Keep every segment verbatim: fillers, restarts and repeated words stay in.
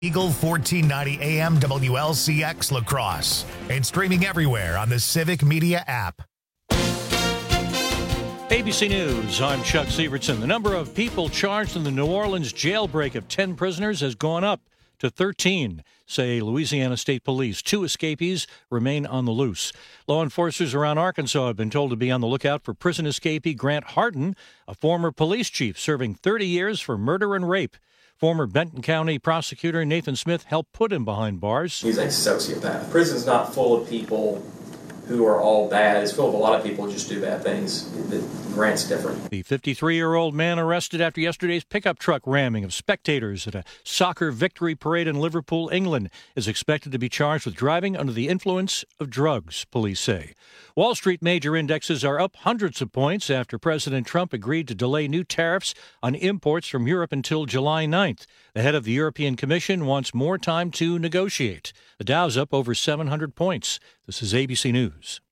Eagle fourteen ninety A M W L C X La Crosse and streaming everywhere on the Civic Media app. A B C News, I'm Chuck Sievertson. The number of people charged in the New Orleans jailbreak of ten prisoners has gone up to thirteen, say Louisiana State Police. Two escapees remain on the loose. Law enforcers around Arkansas have been told to be on the lookout for prison escapee Grant Harden, a former police chief serving thirty years for murder and rape. Former Benton County prosecutor Nathan Smith helped put him behind bars. He's a sociopath. Prison's not full of people who are all bad. It's full of a lot of people who just do bad things. Grant's different. The fifty-three-year-old man arrested after yesterday's pickup truck ramming of spectators at a soccer victory parade in Liverpool, England, is expected to be charged with driving under the influence of drugs, police say. Wall Street major indexes are up hundreds of points after President Trump agreed to delay new tariffs on imports from Europe until July ninth. The head of the European Commission wants more time to negotiate. The Dow's up over seven hundred points. This is A B C News.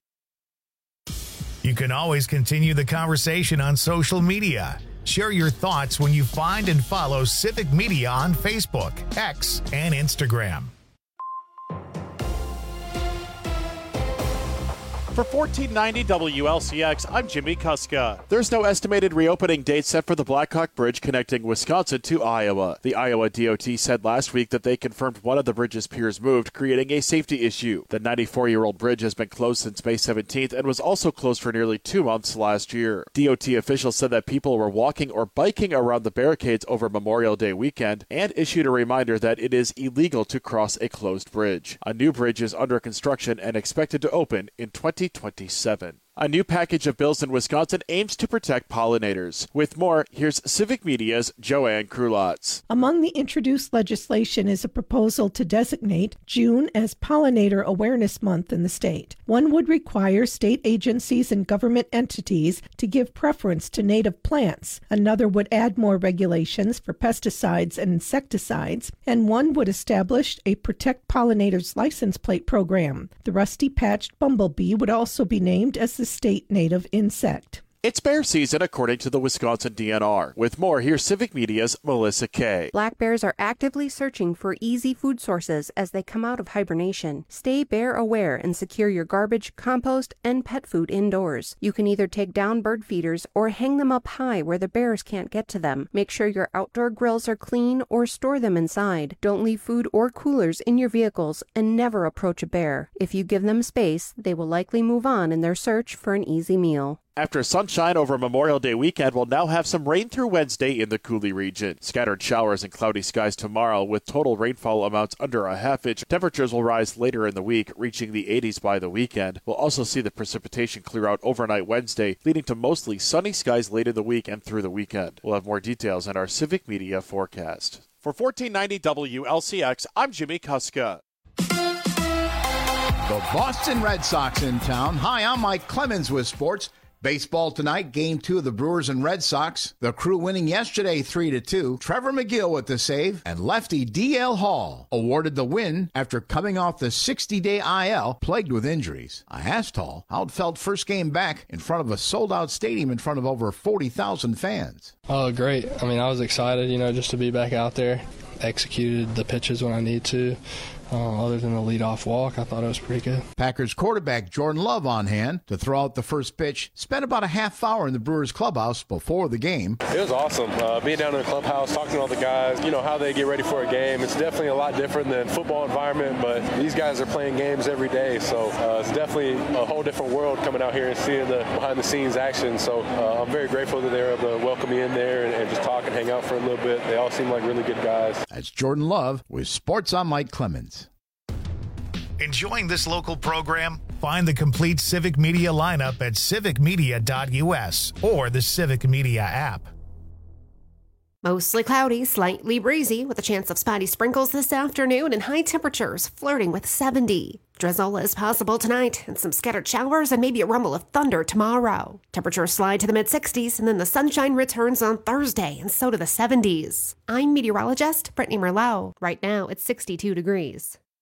You can always continue the conversation on social media. Share your thoughts when you find and follow Civic Media on Facebook, X, and Instagram. For fourteen ninety W L C X, I'm Jimmy Kuska. There's no estimated reopening date set for the Blackhawk Bridge connecting Wisconsin to Iowa. The Iowa D O T said last week that they confirmed one of the bridge's piers moved, creating a safety issue. The ninety-four-year-old bridge has been closed since May seventeenth and was also closed for nearly two months last year. D O T officials said that people were walking or biking around the barricades over Memorial Day weekend and issued a reminder that it is illegal to cross a closed bridge. A new bridge is under construction and expected to open in twenty twenty-seven. A new package of bills in Wisconsin aims to protect pollinators. With more, here's Civic Media's Joanne Krulotz. Among the introduced legislation is a proposal to designate June as Pollinator Awareness Month in the state. One would require state agencies and government entities to give preference to native plants. Another would add more regulations for pesticides and insecticides. And one would establish a Protect Pollinators license plate program. The rusty-patched bumblebee would also be named as the state native insect. It's bear season according to the Wisconsin D N R. With more, here's Civic Media's Melissa Kay. Black bears are actively searching for easy food sources as they come out of hibernation. Stay bear aware and secure your garbage, compost, and pet food indoors. You can either take down bird feeders or hang them up high where the bears can't get to them. Make sure your outdoor grills are clean or store them inside. Don't leave food or coolers in your vehicles and never approach a bear. If you give them space, they will likely move on in their search for an easy meal. After sunshine over Memorial Day weekend, we'll now have some rain through Wednesday in the Coulee region. Scattered showers and cloudy skies tomorrow with total rainfall amounts under a half inch. Temperatures will rise later in the week, reaching the eighties by the weekend. We'll also see the precipitation clear out overnight Wednesday, leading to mostly sunny skies late in the week and through the weekend. We'll have more details in our Civic Media forecast. For fourteen ninety W L C X, I'm Jimmy Kuska. The Boston Red Sox in town. Hi, I'm Mike Clemens with sports. Baseball tonight, game two of the Brewers and Red Sox. The Crew winning yesterday three to two. Trevor McGill with the save, and lefty D L Hall awarded the win after coming off the sixty-day I L plagued with injuries. I asked Hall how it felt first game back in front of a sold-out stadium in front of over forty thousand fans. Oh, great. I mean, I was excited, you know, just to be back out there. Executed the pitches when I need to. Uh, other than the leadoff walk, I thought it was pretty good. Packers quarterback Jordan Love on hand to throw out the first pitch. Spent about a half hour in the Brewers clubhouse before the game. It was awesome. Uh, being down in the clubhouse, talking to all the guys, you know, how they get ready for a game. It's definitely a lot different than football environment, but these guys are playing games every day, so uh, it's definitely a whole different world coming out here and seeing the behind-the-scenes action. So uh, I'm very grateful that they were able to welcome me in there and, and just talk and hang out for a little bit. They all seem like really good guys. That's Jordan Love with Sports on Mike Clemens. Enjoying this local program? Find the complete Civic Media lineup at civic media dot u s or the Civic Media app. Mostly cloudy, slightly breezy, with a chance of spotty sprinkles this afternoon and high temperatures flirting with seventy. Drizzle is possible tonight, and some scattered showers and maybe a rumble of thunder tomorrow. Temperatures slide to the mid-sixties, and then the sunshine returns on Thursday, and so to the seventies. I'm meteorologist Brittany Merlot. Right now, it's sixty-two degrees.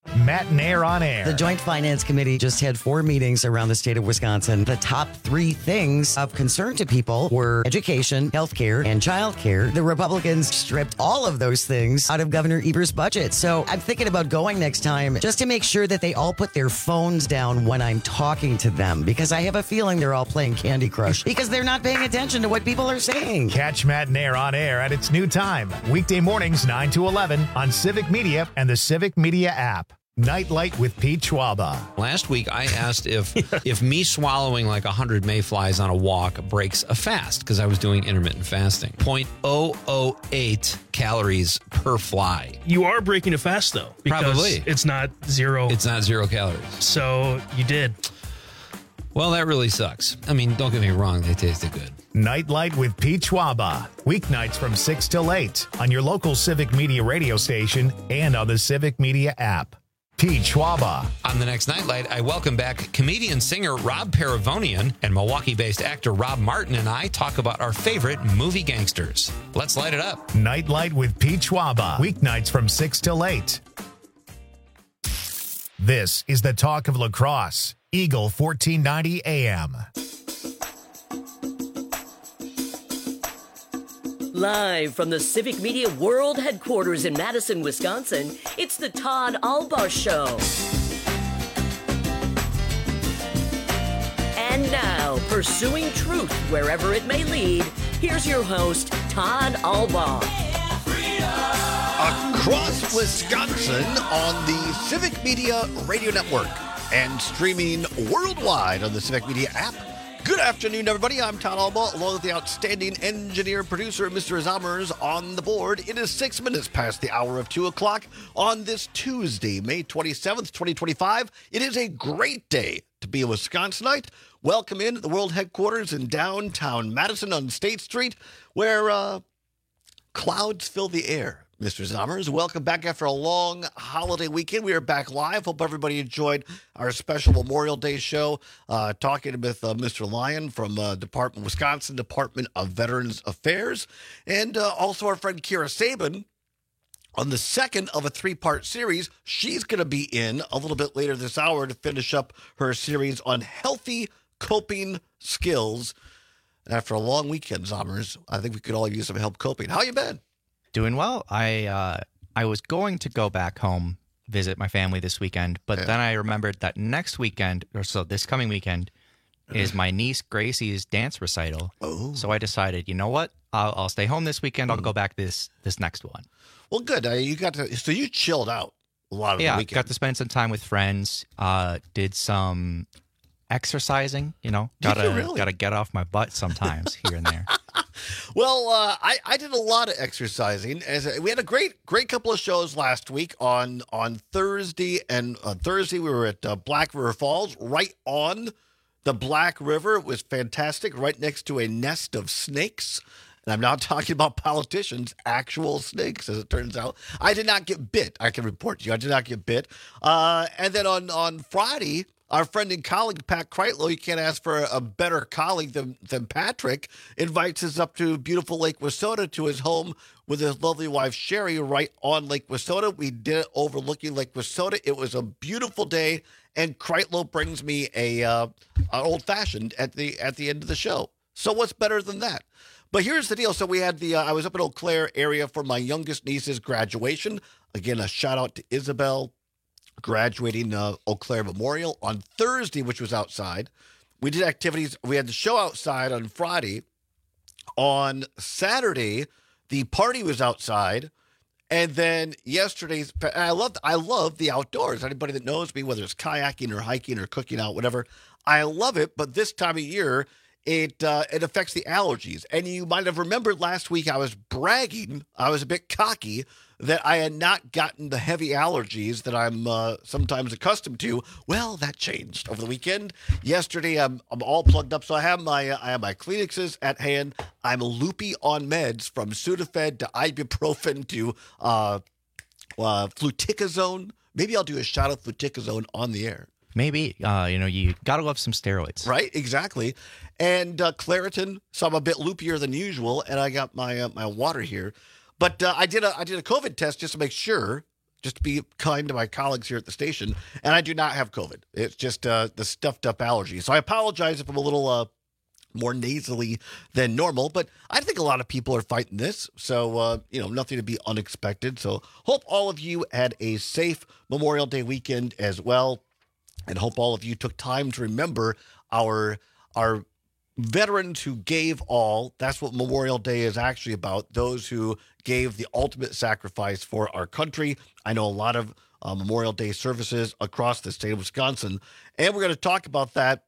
Matt and Air on Air. The Joint Finance Committee just had four meetings around the state of Wisconsin. The top three things of concern to people were education, healthcare, and childcare. The Republicans stripped all of those things out of Governor Evers' budget. So I'm thinking about going next time just to make sure that they all put their phones down when I'm talking to them, because I have a feeling they're all playing Candy Crush because they're not paying attention to what people are saying. Catch Matt and Air on Air at its new time, weekday mornings nine to eleven on Civic Media and the Civic Media app. Nightlight with Pete Schwaba. Last week, I asked if if me swallowing like one hundred mayflies on a walk breaks a fast, because I was doing intermittent fasting. zero point zero zero eight calories per fly. You are breaking a fast, though. Because Probably. It's not zero. It's not zero calories. So you did. Well, that really sucks. I mean, don't get me wrong. They tasted good. Nightlight with Pete Schwaba. Weeknights from six till eight on your local Civic Media radio station and on the Civic Media app. Pete Schwaba. On the next Nightlight, I welcome back comedian-singer Rob Paravonian, and Milwaukee-based actor Rob Martin and I talk about our favorite movie gangsters. Let's light it up. Nightlight with Pete Schwaba. Weeknights from six till eight. This is the talk of lacrosse. Eagle fourteen ninety A M. Live from the Civic Media World Headquarters in Madison, Wisconsin, it's the Todd Albaugh Show. And now, pursuing truth wherever it may lead, here's your host, Todd Albaugh. Across Wisconsin on the Civic Media Radio Network and streaming worldwide on the Civic Media app. Good afternoon, everybody. I'm Todd Albaugh, along with the outstanding engineer producer, Mister Zommers, on the board. It is six minutes past the hour of two o'clock on this Tuesday, May twenty-seventh, twenty twenty-five. It is a great day to be a Wisconsinite. Welcome in to the world headquarters in downtown Madison on State Street, where uh, clouds fill the air. Mister Zommers, welcome back after a long holiday weekend. We are back live. Hope everybody enjoyed our special Memorial Day show, uh, talking with uh, Mister Lyon from uh, Department Wisconsin Department of Veterans Affairs, and uh, also our friend Kira Sabin on the second of a three-part series. She's going to be in a little bit later this hour to finish up her series on healthy coping skills. After a long weekend, Zommers, I think we could all use some help coping. How you been? Doing well. I uh, I was going to go back home, visit my family this weekend, but yeah. then I remembered that next weekend, or so this coming weekend, is my niece Gracie's dance recital. Oh. So I decided, you know what? I'll, I'll stay home this weekend. I'll go back this this next one. Well, good. Uh, you got to. So you chilled out a lot of yeah, the weekend. Got to spend some time with friends. Uh, did some exercising. You know, gotta really? gotta get off my butt sometimes here and there. Well, uh, I, I did a lot of exercising. As a, we had a great great couple of shows last week on on Thursday, and on Thursday we were at uh, Black River Falls, right on the Black River. It was fantastic, right next to a nest of snakes. And I'm not talking about politicians, actual snakes, as it turns out. I did not get bit. I can report to you, I did not get bit. Uh, and then on on Friday, our friend and colleague, Pat Kreitlow, you can't ask for a better colleague than, than Patrick, invites us up to beautiful Lake Wissota to his home with his lovely wife, Sherry, right on Lake Wissota. We did it overlooking Lake Wissota. It was a beautiful day, and Kreitlow brings me a uh, an old-fashioned at the at the end of the show. So what's better than that? But here's the deal. So we had the, uh, I was up in Eau Claire area for my youngest niece's graduation. Again, a shout out to Isabel, graduating uh, Eau Claire Memorial on Thursday, which was outside. We did activities. We had the show outside on Friday. On Saturday, the party was outside. And then yesterday's, I love, I love the outdoors. Anybody that knows me, whether it's kayaking or hiking or cooking out, whatever, I love it. But this time of year, It uh, it affects the allergies. And you might have remembered last week I was bragging, I was a bit cocky, that I had not gotten the heavy allergies that I'm uh, sometimes accustomed to. Well, that changed over the weekend. Yesterday, I'm I'm all plugged up, so I have my uh, I have my Kleenexes at hand. I'm loopy on meds from Sudafed to ibuprofen to uh, uh, fluticasone. Maybe I'll do a shot of fluticasone on the air. Maybe. Uh, you know, you got to love some steroids. Right, exactly. And uh, Claritin, so I'm a bit loopier than usual, and I got my uh, my water here. But uh, I did a I did a COVID test just to make sure just to be kind to my colleagues here at the station. And I do not have COVID. It's just uh, the stuffed up allergy. So I apologize if I'm a little uh, more nasally than normal, but I think a lot of people are fighting this. So, uh, you know, nothing to be unexpected. So hope all of you had a safe Memorial Day weekend as well. And hope all of you took time to remember our, our veterans who gave all. That's what Memorial Day is actually about. Those who gave the ultimate sacrifice for our country. I know a lot of uh, Memorial Day services across the state of Wisconsin. And we're going to talk about that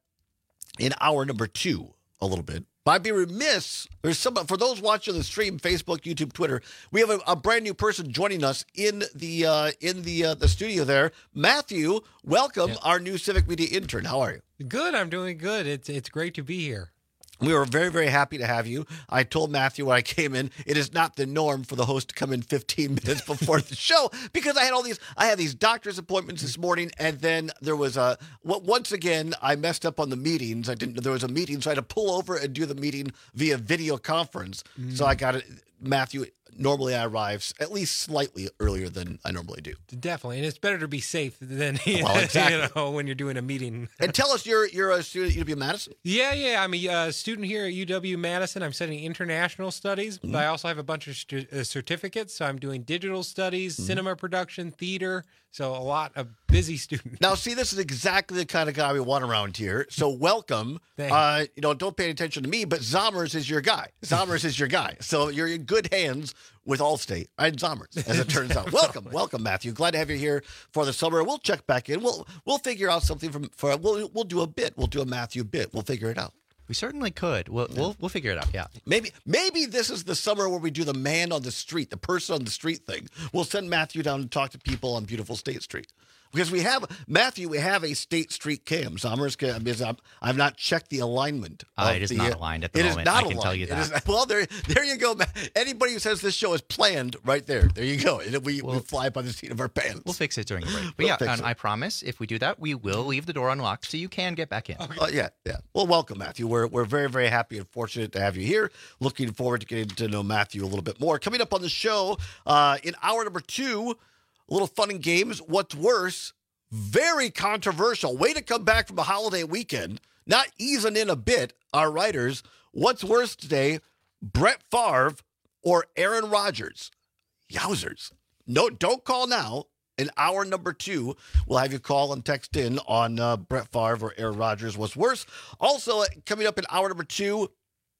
in hour number two a little bit. But I'd be remiss, there's some, for those watching the stream, Facebook, YouTube, Twitter, we have a, a brand new person joining us in the uh, in the uh, the studio there. Matthew, welcome, yeah. our new Civic Media intern. How are you? Good, I'm doing good. It's it's great to be here. We were very, very happy to have you. I told Matthew when I came in, it is not the norm for the host to come in fifteen minutes before the show because I had all these, I had these doctor's appointments this morning, and then there was a, once again, I messed up on the meetings. I didn't, there was a meeting, so I had to pull over and do the meeting via video conference. Mm. So I got it, Matthew. Normally I arrive at least slightly earlier than I normally do. Definitely, and it's better to be safe than you, well, know, exactly. you know when you're doing a meeting. And tell us, you're you're a student at U W Madison? Yeah, yeah, I'm a uh, student here at U W Madison. I'm studying international studies, mm-hmm. but I also have a bunch of st- uh, certificates. So I'm doing digital studies, mm-hmm. cinema production, theater. So a lot of busy students. Now, see, this is exactly the kind of guy we want around here. So welcome. uh, you know, don't pay attention to me, but Zommers is your guy. Zommers is your guy. So you're in good hands with Allstate and Zommers, as it turns out. Welcome, welcome, Matthew. Glad to have you here for the summer. We'll check back in. We'll we'll figure out something from for we'll we'll do a bit. We'll do a Matthew bit. We'll figure it out. We certainly could. We'll yeah. we'll we'll figure it out. Yeah. Maybe maybe this is the summer where we do the man on the street, the person on the street thing. We'll send Matthew down to talk to people on beautiful State Street. Because we have, Matthew, we have a State Street cam. Zommers, I've not checked the alignment. Uh, it is the, not aligned at the it moment. Is not I aligned. can tell you that. Is, well, there there you go. Anybody who says this show is planned, right there. There you go. We, we'll, we fly by the seat of our pants. We'll fix it during the break. But we'll yeah, and it. I promise, if we do that, we will leave the door unlocked so you can get back in. Okay. Uh, yeah, yeah. Well, welcome, Matthew. We're, we're very, very happy and fortunate to have you here. Looking forward to getting to know Matthew a little bit more. Coming up on the show, uh, in hour number two, a little fun and games. What's worse? Very controversial. Way to come back from a holiday weekend. Not easing in a bit, our writers. What's worse today, Brett Favre or Aaron Rodgers? Yowzers. No, don't call now. In hour number two, we'll have you call and text in on uh, Brett Favre or Aaron Rodgers. What's worse? Also, coming up in hour number two,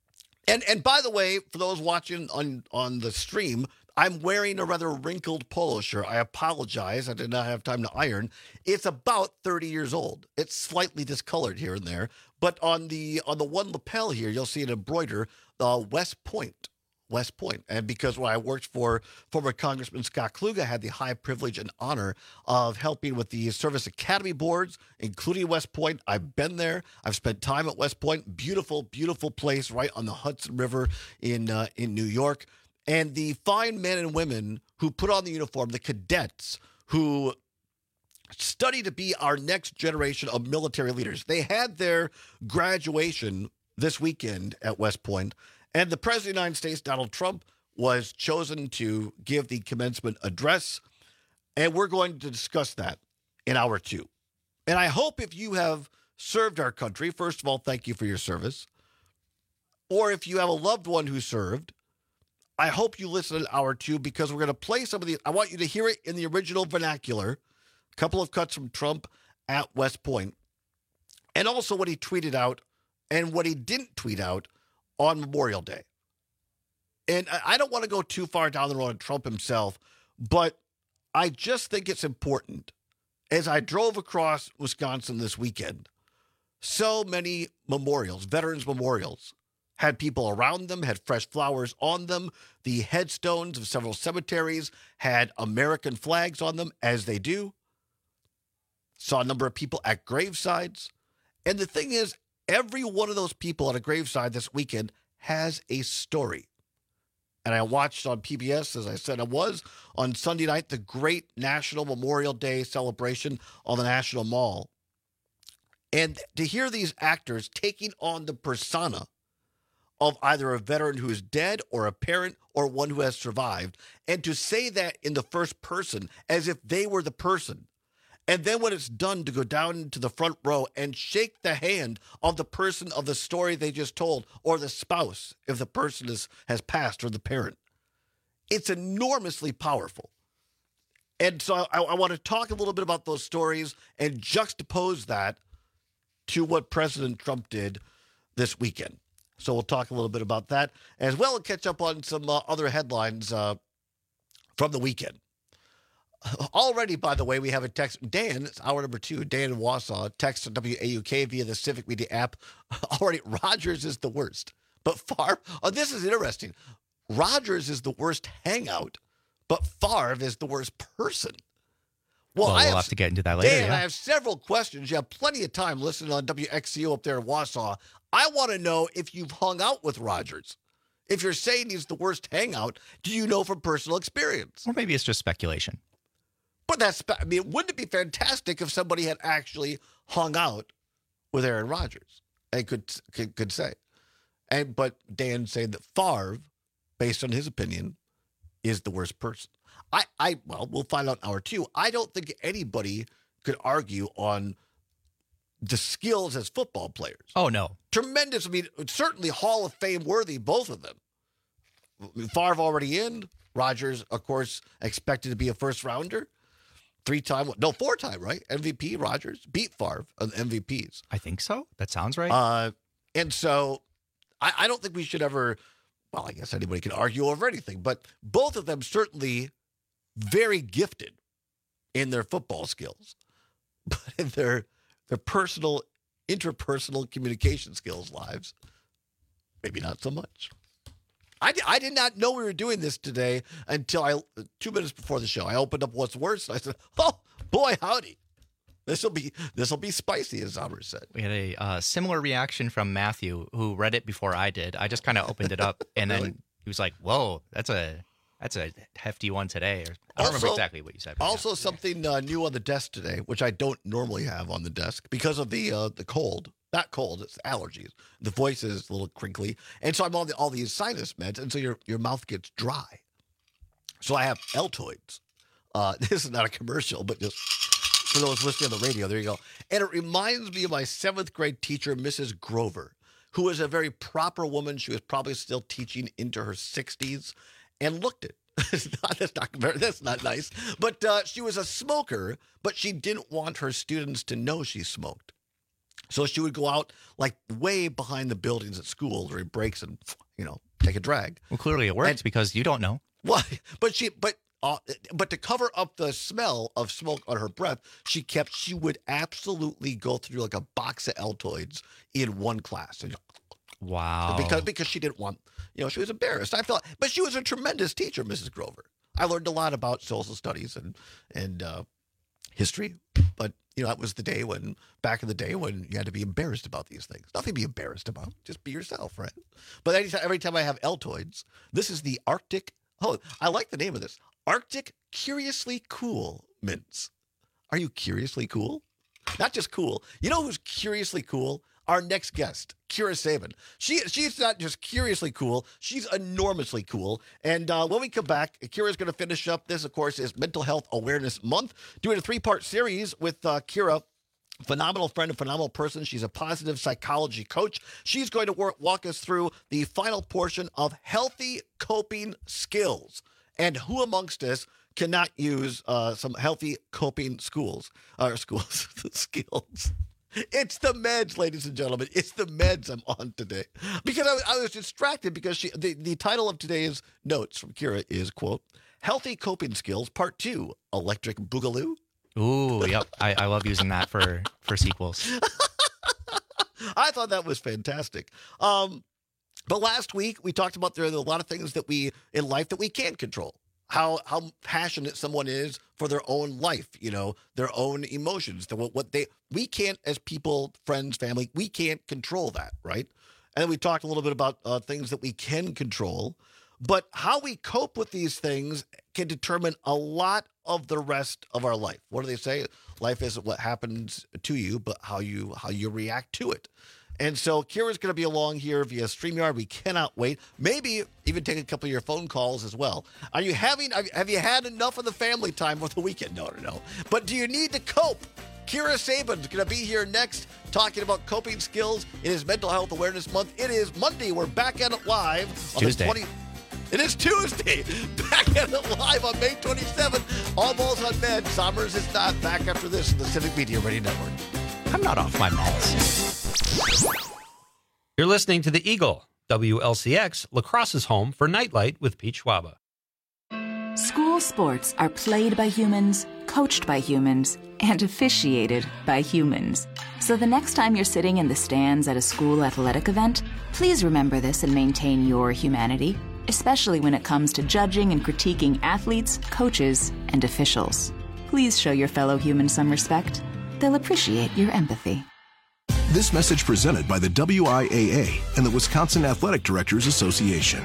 and and by the way, for those watching on, on the stream, I'm wearing a rather wrinkled polo shirt. I apologize. I did not have time to iron. It's about thirty years old. It's slightly discolored here and there. But on the on the one lapel here, you'll see it embroidered, uh, West Point. West Point. And because when I worked for former Congressman Scott Kluge, I had the high privilege and honor of helping with the Service Academy boards, including West Point. I've been there. I've spent time at West Point. Beautiful, beautiful place right on the Hudson River in uh, in New York. And the fine men and women who put on the uniform, the cadets who study to be our next generation of military leaders. They had their graduation this weekend at West Point, and the President of the United States, Donald Trump, was chosen to give the commencement address, and we're going to discuss that in hour two. And I hope if you have served our country, first of all, thank you for your service, or if you have a loved one who served, I hope you listen to hour two because we're going to play some of the, I want you to hear it in the original vernacular, a couple of cuts from Trump at West Point, and also what he tweeted out and what he didn't tweet out on Memorial Day. And I don't want to go too far down the road on Trump himself, but I just think it's important. As I drove across Wisconsin this weekend, so many memorials, veterans memorials, had people around them, had fresh flowers on them. The headstones of several cemeteries had American flags on them, as they do. Saw a number of people at gravesides. And the thing is, every one of those people at a graveside this weekend has a story. And I watched on P B S, as I said I was, on Sunday night, the great National Memorial Day celebration on the National Mall. And to hear these actors taking on the persona of either a veteran who is dead or a parent or one who has survived, and to say that in the first person as if they were the person. And then when it's done, to go down to the front row and shake the hand of the person of the story they just told, or the spouse if the person is, has passed, or the parent. It's enormously powerful. And so I, I want to talk a little bit about those stories and juxtapose that to what President Trump did this weekend. So we'll talk a little bit about that, as well as catch up on some uh, other headlines uh, from the weekend. Already, by the way, we have a text. Dan, it's hour number two. Dan in Wausau, text to W A U K via the Civic Media app. Already, Rogers is the worst. But Favre, oh, this is interesting. Rogers is the worst hangout, but Favre is the worst person. Well, well I we'll have, have to get into that later. Dan, yeah. I have several questions. You have plenty of time listening on W X C O up there in Wausau. I want to know if you've hung out with Rogers. If you're saying he's the worst hangout, do you know from personal experience? Or maybe it's just speculation. But that's, I mean, wouldn't it be fantastic if somebody had actually hung out with Aaron Rodgers and could could, could say? And but Dan saying that Favre, based on his opinion, is the worst person. I, I well, we'll find out in hour two. I don't think anybody could argue on the skills as football players. Oh, no. Tremendous. I mean, certainly Hall of Fame worthy, both of them. Favre already in. Rodgers, of course, expected to be a first rounder. Three-time, no, four-time, right? M V P, Rodgers beat Favre on M V Ps. I think so. That sounds right. Uh, and so I, I don't think we should ever, well, I guess anybody can argue over anything, but both of them certainly very gifted in their football skills. But in their, their personal, interpersonal communication skills lives, maybe not so much. I, I did not know we were doing this today until I two minutes before the show. I opened up What's Worse, and I said, "Oh boy, howdy! This will be this will be spicy," as Albert said. We had a uh, similar reaction from Matthew, who read it before I did. I just kind of opened it up, and Really? then he was like, "Whoa, that's a that's a hefty one today." Or, I don't Also- remember exactly what you said. but Also, something uh, new on the desk today, which I don't normally have on the desk because of the uh, the cold. Not cold, it's allergies. The voice is a little crinkly, and so I'm on the, all these sinus meds, and so your your mouth gets dry. So I have Altoids. Uh, this is not a commercial, but just for those listening on the radio, there you go. And it reminds me of my seventh grade teacher, Missus Grover, who was a very proper woman. She was probably still teaching into her sixties, and looked it. that's not very, that's not nice. But uh, she was a smoker, but she didn't want her students to know she smoked. So she would go out like way behind the buildings at school during breaks and, you know, take a drag. Well, clearly it works And- because you don't know. Why? But she, but, uh, but to cover up the smell of smoke on her breath, she kept. She would absolutely go through like a box of Altoids in one class. And, Wow. because because she didn't want, you know, she was embarrassed. I felt, but she was a tremendous teacher, Missus Grover. I learned a lot about social studies and and uh, history. But you know, that was the day when, back in the day when you had to be embarrassed about these things. Nothing to be embarrassed about. Just be yourself, right? But anytime, every time I have Altoids, this is the Arctic. Oh, I like the name of this. Arctic Curiously Cool Mints. Are you curiously cool? Not just cool. You know who's curiously cool? Our next guest, Kira Sabin. She she's not just curiously cool; she's enormously cool. And uh, when we come back, Kira's going to finish up. This, of course, is Mental Health Awareness Month. Doing a three-part series with uh, Kira. Phenomenal friend, a phenomenal person. She's a positive psychology coach. She's going to work, walk us through the final portion of healthy coping skills. And who amongst us cannot use uh, some healthy coping schools or schools skills? It's the meds, ladies and gentlemen. It's the meds I'm on today. Because I, I was distracted because she, the, the title of today's notes from Kira is, quote, Healthy Coping Skills, Part two, Electric Boogaloo. Ooh, yep. I, I love using that for, for sequels. I thought that was fantastic. Um, but last week, we talked about there are a lot of things that we, in life, that we can't control. How how passionate someone is for their own life, you know, their own emotions, the, what they, we can't, as people, friends, family, we can't control that, right? And then we talked a little bit about uh, things that we can control, but how we cope with these things can determine a lot of the rest of our life. What do they say? Life isn't what happens to you, but how you how you react to it. And so Kira's going to be along here via StreamYard. We cannot wait. Maybe even take a couple of your phone calls as well. Are you having, have you had enough of the family time for the weekend? No, no, no. But do you need to cope? Kira Sabin's going to be here next talking about coping skills in his Mental Health Awareness Month. It is Monday. We're back at it live on Tuesday. the twentieth. It is Tuesday. Back at it live on May twenty-seventh. All balls on Med. Somers is not. Back after this in the Civic Media Radio Network. I'm not off my meds. You're listening to The Eagle, W L C X, La Crosse's home for Nightlight with Pete Schwaba. School sports are played by humans, coached by humans, and officiated by humans. So the next time you're sitting in the stands at a school athletic event, please remember this and maintain your humanity, especially when it comes to judging and critiquing athletes, coaches, and officials. Please show your fellow humans some respect. They'll appreciate your empathy. This message presented by the W I A A and the Wisconsin Athletic Directors Association.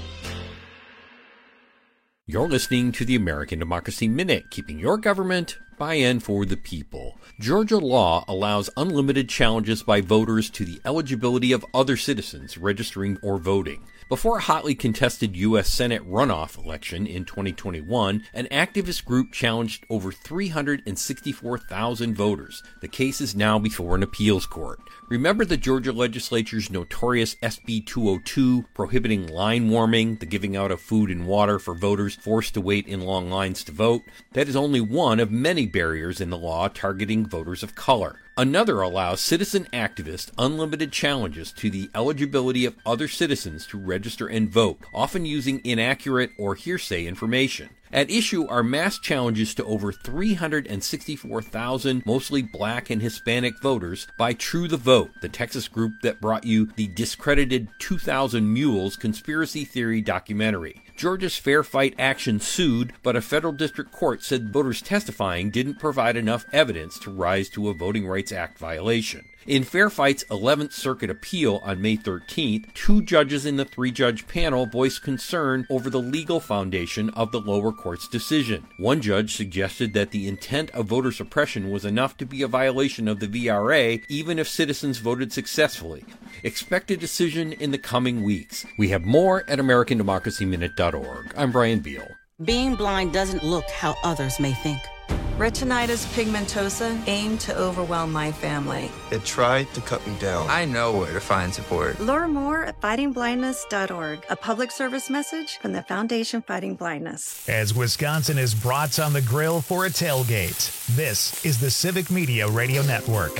You're listening to the American Democracy Minute, keeping your government by and for the people. Georgia law allows unlimited challenges by voters to the eligibility of other citizens registering or voting. Before a hotly contested U S Senate runoff election in twenty twenty-one, an activist group challenged over three hundred sixty-four thousand voters. The case is now before an appeals court. Remember the Georgia legislature's notorious S B two oh two prohibiting line warming, the giving out of food and water for voters forced to wait in long lines to vote? That is only one of many barriers in the law targeting voters of color. Another allows citizen activists unlimited challenges to the eligibility of other citizens to register and vote, often using inaccurate or hearsay information. At issue are mass challenges to over three hundred sixty-four thousand mostly black and Hispanic voters by True the Vote, the Texas group that brought you the discredited two thousand Mules conspiracy theory documentary. Georgia's Fair Fight Action sued, but a federal district court said voters testifying didn't provide enough evidence to rise to a Voting Rights Act violation. In Fair Fight's eleventh Circuit appeal on May thirteenth, two judges in the three-judge panel voiced concern over the legal foundation of the lower court's decision. One judge suggested that the intent of voter suppression was enough to be a violation of the V R A, even if citizens voted successfully. Expect a decision in the coming weeks. We have more at American Democracy Minute dot org. I'm Brian Beal. Being blind doesn't look how others may think. Retinitis pigmentosa aimed to overwhelm my family. It tried to cut me down. I know where to find support. Learn more at fighting blindness dot org, a public service message from the Foundation Fighting Blindness. As Wisconsin is brats on the grill for a tailgate, this is the Civic Media Radio Network.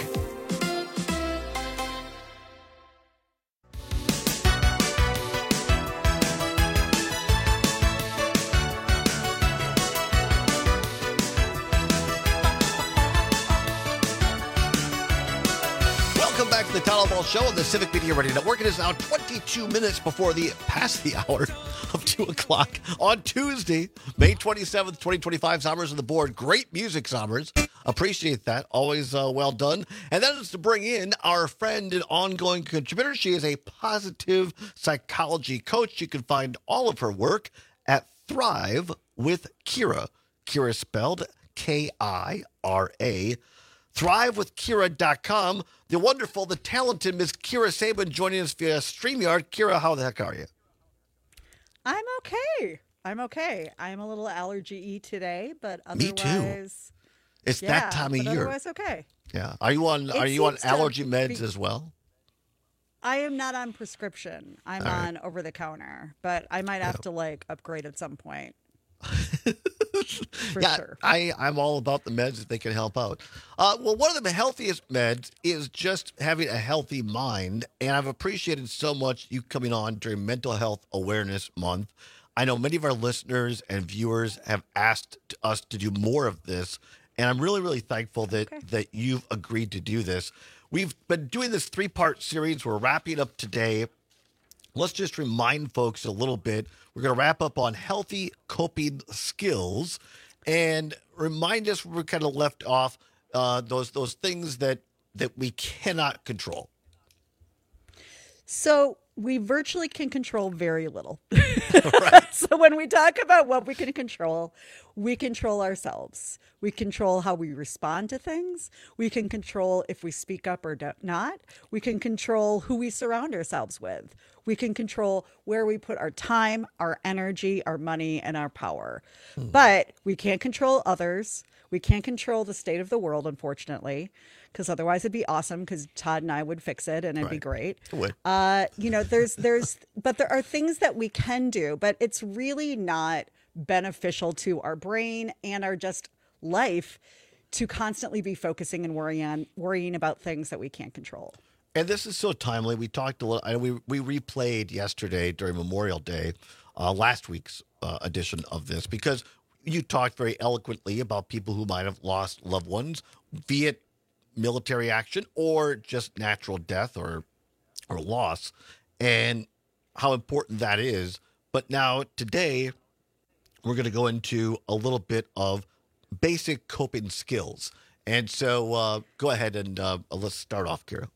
The Town Hall Show on the Civic Media Radio Network. It is now twenty-two minutes before the past the hour of two o'clock on Tuesday, May twenty-seventh, twenty twenty-five. Somers on the board. Great music, Somers. Appreciate that. Always uh, well done. And that is to bring in our friend and ongoing contributor. She is a positive psychology coach. You can find all of her work at Thrive with Kira. Kira spelled K I R A. thrive with kira dot com. The wonderful, the talented Miss Kira Sabin joining us via StreamYard. Kira, how the heck are you? I'm okay. I'm okay. I'm a little allergy-y today, but Me otherwise... too. It's yeah, that time of but year. Otherwise, okay. Yeah. Are you on? It Are you on seems to allergy meds be- as well? I am not on prescription. I'm All right. on over-the-counter, but I might have to like upgrade at some point. For yeah, sure. I, I'm all about the meds if they can help out. Uh, well, one of the healthiest meds is just having a healthy mind, and I've appreciated so much you coming on during Mental Health Awareness Month. I know many of our listeners and viewers have asked us to do more of this, and I'm really, really thankful that, Okay. that you've agreed to do this. We've been doing this three-part series. We're wrapping up today. Let's just remind folks a little bit. We're going to wrap up on healthy coping skills and remind us where we kind of left off, uh, those those things that that we cannot control. So we virtually can control very little. So when we talk about what we can control, we control ourselves. We control how we respond to things. We can control if we speak up or do not. We can control who we surround ourselves with. We can control where we put our time, our energy, our money, and our power. Hmm. But we can't control others. We can't control the state of the world, unfortunately, because otherwise it'd be awesome because Todd and I would fix it and it'd Right. be great. It would. Uh, you know, there's, there's, but there are things that we can do, but it's really not beneficial to our brain and our just life to constantly be focusing and worrying on worrying about things that we can't control. And this is so timely. We talked a little. I, we we replayed yesterday during Memorial Day, uh, last week's uh, edition of this, because you talked very eloquently about people who might have lost loved ones via military action or just natural death or or loss, and how important that is. But now today, we're going to go into a little bit of basic coping skills. And so, uh, go ahead and uh, let's start off, Kira.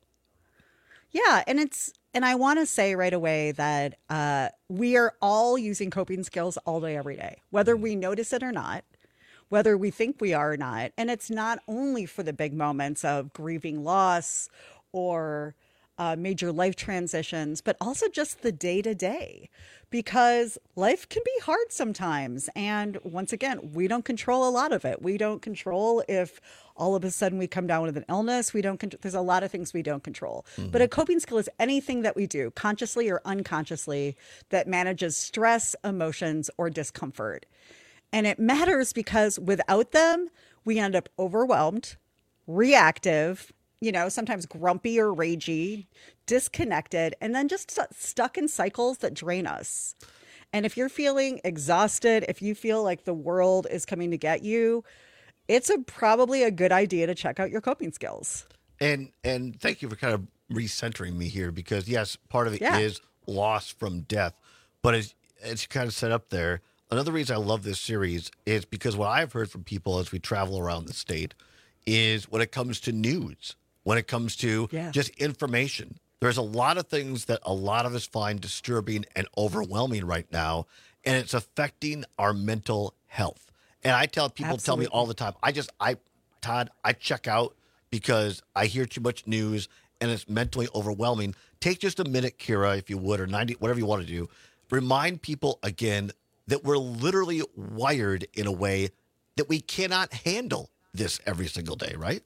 Yeah, and it's and I want to say right away that uh, we are all using coping skills all day, every day, whether we notice it or not, whether we think we are or not. And it's not only for the big moments of grieving loss or uh, major life transitions, but also just the day to day, because life can be hard sometimes. And once again, we don't control a lot of it. We don't control if all of a sudden we come down with an illness. We don't, con- there's a lot of things we don't control. Mm-hmm. But a coping skill is anything that we do consciously or unconsciously that manages stress, emotions, or discomfort. And it matters because without them, we end up overwhelmed, reactive, you know, sometimes grumpy or ragey, disconnected, and then just st- stuck in cycles that drain us. And if you're feeling exhausted, if you feel like the world is coming to get you, it's a, probably a good idea to check out your coping skills. And and thank you for kind of recentering me here, because yes, part of it Yeah. is loss from death, but as as you kind of set up there, another reason I love this series is because what I've heard from people as we travel around the state is when it comes to news, when it comes to Yeah. just information, there's a lot of things that a lot of us find disturbing and overwhelming right now, and it's affecting our mental health. And I tell people, Absolutely. tell me all the time, I just, I, Todd, I check out because I hear too much news and it's mentally overwhelming. Take just a minute, Kira, if you would, or ninety, whatever you want to do. Remind people again that we're literally wired in a way that we cannot handle this every single day, right?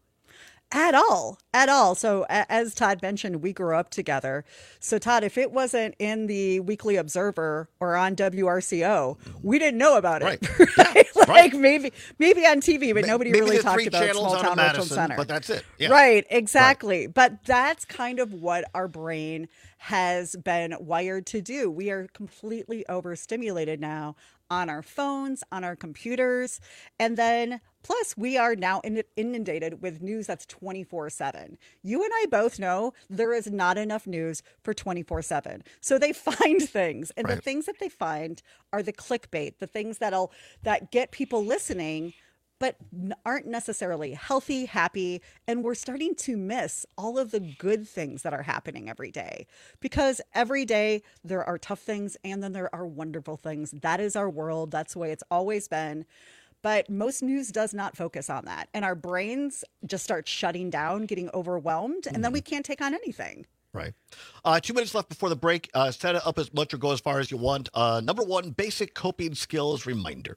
At all, at all. So a- as Todd mentioned, we grew up together. So Todd, if it wasn't in the Weekly Observer or on W R C O, we didn't know about it. Right. Right? like right. maybe maybe on T V, but nobody Maybe really the talked three about channels small out town of Richland Madison, Center. but that's it. Yeah. Right, exactly. But that's kind of what our brain has been wired to do. We are completely overstimulated now on our phones, on our computers, and then plus we are now in- inundated with news that's twenty-four seven. You and I both know there is not enough news for twenty-four seven. So they find things, and Right. the things that they find are the clickbait, the things that'll that get people listening, but n- aren't necessarily healthy, happy, and we're starting to miss all of the good things that are happening every day. Because every day there are tough things and then there are wonderful things. That is our world. That's the way it's always been. But most news does not focus on that. And our brains just start shutting down, getting overwhelmed, and then we can't take on anything. Right. Uh, two minutes left before the break. Uh, set it up as much or go as far as you want. Uh, number one, basic coping skills reminder.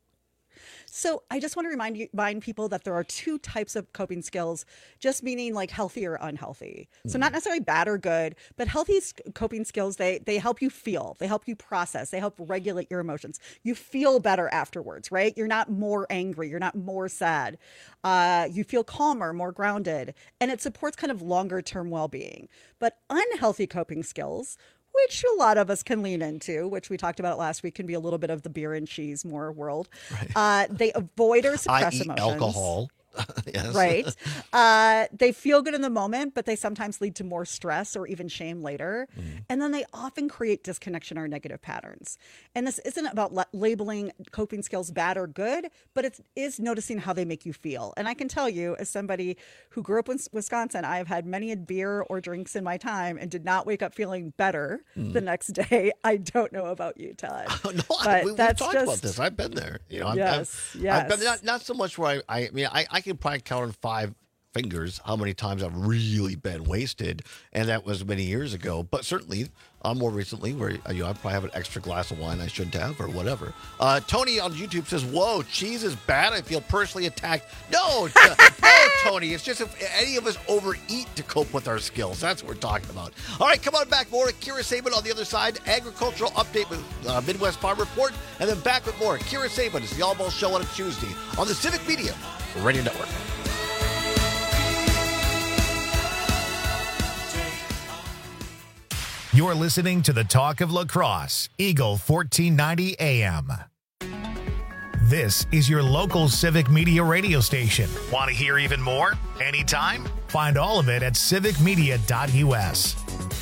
So I just want to remind you, remind people that there are two types of coping skills, just meaning like healthy or unhealthy. So not necessarily bad or good, but healthy s- coping skills, they they help you feel, they help you process, they help regulate your emotions. You feel better afterwards, right? You're not more angry, you're not more sad. Uh, you feel calmer, more grounded, and it supports kind of longer term well-being. But unhealthy coping skills, which a lot of us can lean into, which we talked about last week, can be a little bit of the beer and cheese more world. Uh, they avoid or suppress I E emotions. alcohol. Yes. right? Uh, they feel good in the moment, but they sometimes lead to more stress or even shame later. Mm. And then they often create disconnection or negative patterns. And this isn't about la- labeling coping skills bad or good, but it is noticing how they make you feel. And I can tell you, as somebody who grew up in Wisconsin, I have had many a beer or drinks in my time and did not wake up feeling better mm. the next day. I don't know about you, Todd. Oh, no, but we, we've that's talked just, about this. I've been there. You know, I'm, yes, I've, yes. I've been not, not so much where I, I mean, I, I can probably count on five fingers how many times I've really been wasted, and that was many years ago. But certainly, uh, more recently, where you know, I probably have an extra glass of wine I shouldn't have, or whatever. Uh, Tony on YouTube says, "Whoa, cheese is bad. I feel personally attacked." No, uh, no, Tony. It's just if any of us overeat to cope with our skills. That's what we're talking about. All right, come on back. More to Kira Sabin on the other side. Agricultural update with uh, Midwest Farm Report, and then back with more. Kira Sabin is the All Ball Show on a Tuesday on the Civic Media Radio Network. You're listening to the Talk of La Crosse, Eagle fourteen ninety A M. This is your local Civic Media radio station. Want to hear even more? Anytime? Find all of it at civic media dot u s.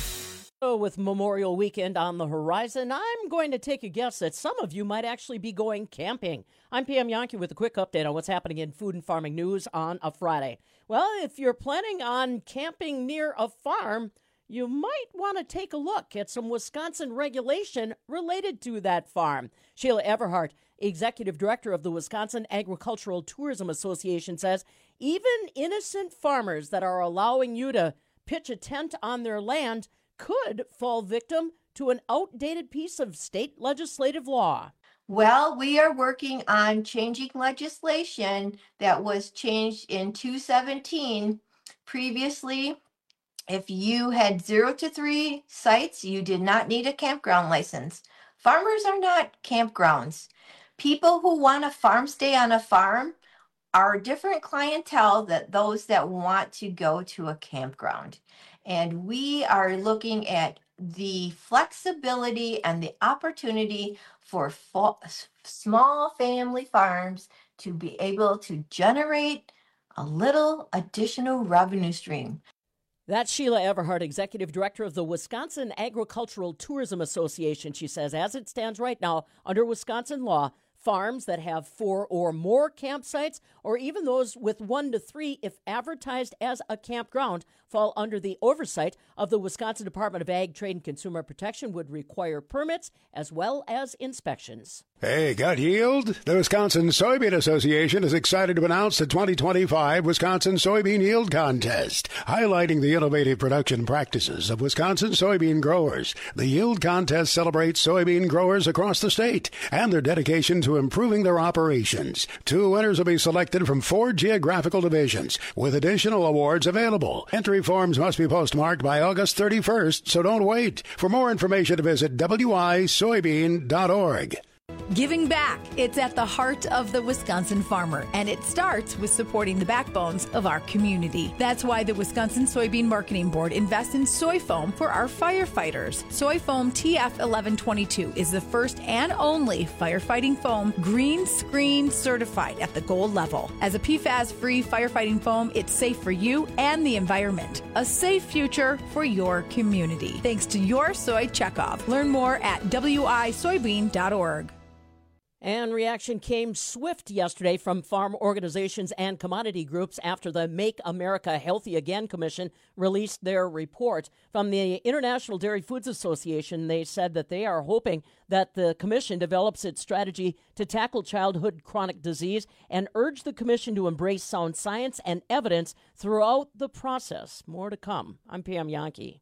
So with Memorial Weekend on the horizon, I'm going to take a guess that some of you might actually be going camping. I'm Pam Yankee with a quick update on what's happening in food and farming news on a Friday. Well, if you're planning on camping near a farm, you might want to take a look at some Wisconsin regulation related to that farm. Sheila Everhart, Executive Director of the Wisconsin Agricultural Tourism Association, says even innocent farmers that are allowing you to pitch a tent on their land could fall victim to an outdated piece of state legislative law. Well, we are working on changing legislation that was changed in two seventeen. Previously, if you had zero to three sites, you did not need a campground license. Farmers are not campgrounds. People who want a farm stay on a farm are a different clientele than those that want to go to a campground. And we are looking at the flexibility and the opportunity for fa- small family farms to be able to generate a little additional revenue stream. That's Sheila Everhart, Executive Director of the Wisconsin Agricultural Tourism Association. She says, as it stands right now, under Wisconsin law, farms that have four or more campsites, or even those with one to three, if advertised as a campground, fall under the oversight of the Wisconsin Department of Ag, Trade, and Consumer Protection, would require permits as well as inspections. Hey, got yield? The Wisconsin Soybean Association is excited to announce the twenty twenty-five Wisconsin Soybean Yield Contest, highlighting the innovative production practices of Wisconsin soybean growers. The Yield Contest celebrates soybean growers across the state and their dedication to improving their operations. Two winners will be selected from four geographical divisions, with additional awards available. Entry forms must be postmarked by August thirty-first, so don't wait. For more information, visit w i soybean dot org. Giving back. It's at the heart of the Wisconsin farmer, and it starts with supporting the backbones of our community. That's why the Wisconsin Soybean Marketing Board invests in soy foam for our firefighters. Soy foam T F eleven twenty-two is the first and only firefighting foam green screen certified at the gold level. As a P FAS-free firefighting foam, it's safe for you and the environment. A safe future for your community. Thanks to your soy checkoff. Learn more at w i soybean dot org. And reaction came swift yesterday from farm organizations and commodity groups after the Make America Healthy Again Commission released their report. From the International Dairy Foods Association, they said that they are hoping that the commission develops its strategy to tackle childhood chronic disease and urge the commission to embrace sound science and evidence throughout the process. More to come. I'm Pam Yankee.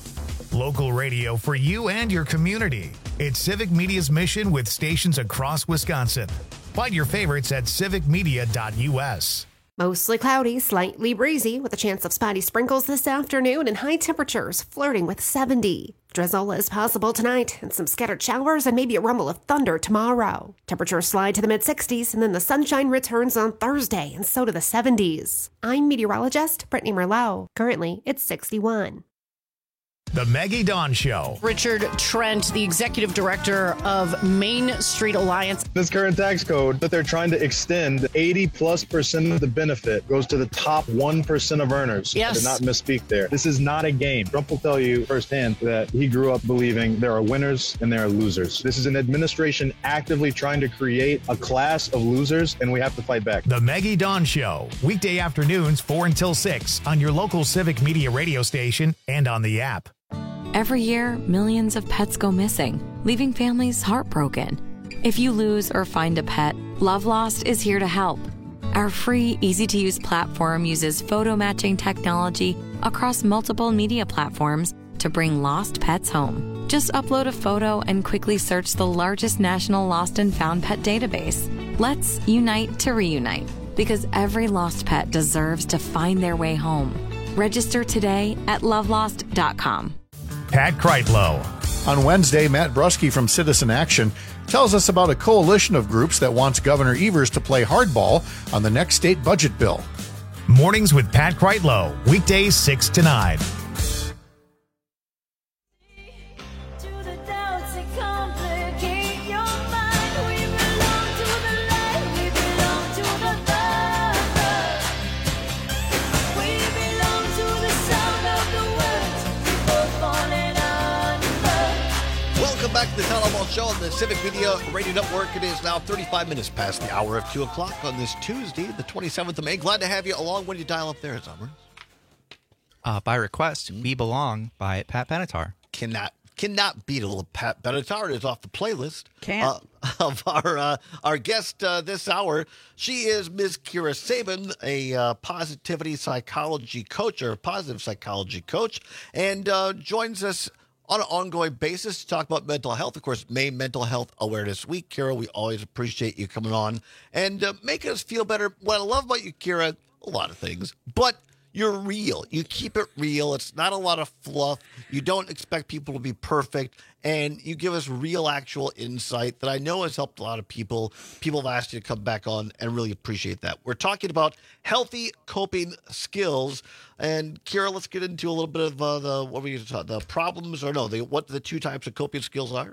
Local radio for you and your community. It's Civic Media's mission with stations across Wisconsin. Find your favorites at civic media dot u s. Mostly cloudy, slightly breezy, with a chance of spotty sprinkles this afternoon and high temperatures flirting with seventy. Drizzle is possible tonight, and some scattered showers and maybe a rumble of thunder tomorrow. Temperatures slide to the mid-sixties, and then the sunshine returns on Thursday, and so to the seventies. I'm meteorologist Brittany Merlot. Currently, it's sixty-one. The Maggie Dawn Show. Richard Trent, the executive director of Main Street Alliance. This current tax code that they're trying to extend, eighty plus percent of the benefit goes to the top one percent of earners. Yes. I did not misspeak there. This is not a game. Trump will tell you firsthand that he grew up believing there are winners and there are losers. This is an administration actively trying to create a class of losers, and we have to fight back. The Maggie Dawn Show. Weekday afternoons, four until six on your local Civic Media radio station and on the app. Every year, millions of pets go missing, leaving families heartbroken. If you lose or find a pet, Love Lost is here to help. Our free, easy-to-use platform uses photo matching technology across multiple media platforms to bring lost pets home. Just upload a photo and quickly search the largest national lost and found pet database. Let's unite to reunite, because every lost pet deserves to find their way home. Register today at love lost dot com. Pat Kreitlow. On Wednesday, Matt Brusky from Citizen Action tells us about a coalition of groups that wants Governor Evers to play hardball on the next state budget bill. Mornings with Pat Kreitlow. Weekdays six to nine. Back to the Town Hall Show on the Civic Media Radio Network. It is now thirty-five minutes past the hour of two o'clock on this Tuesday, the twenty-seventh of May. Glad to have you along. When you dial up there, Summers? Uh, by request, We Belong by Pat Benatar. Cannot cannot beat a little Pat Benatar. It is off the playlist. Can't. Uh, of our uh, our guest uh, this hour. She is Miz Kira Sabin, a uh, positivity psychology coach or positive psychology coach, and uh, joins us on an ongoing basis to talk about mental health. Of course, May Mental Health Awareness Week. Kira, we always appreciate you coming on and uh, making us feel better. What I love about you, Kira, a lot of things, but you're real. You keep it real. It's not a lot of fluff. You don't expect people to be perfect, and you give us real, actual insight that I know has helped a lot of people. People have asked you to come back on, and really appreciate that. We're talking about healthy coping skills. And Kira, let's get into a little bit of uh, the what were you talking, the problems or no, the what the two types of coping skills are.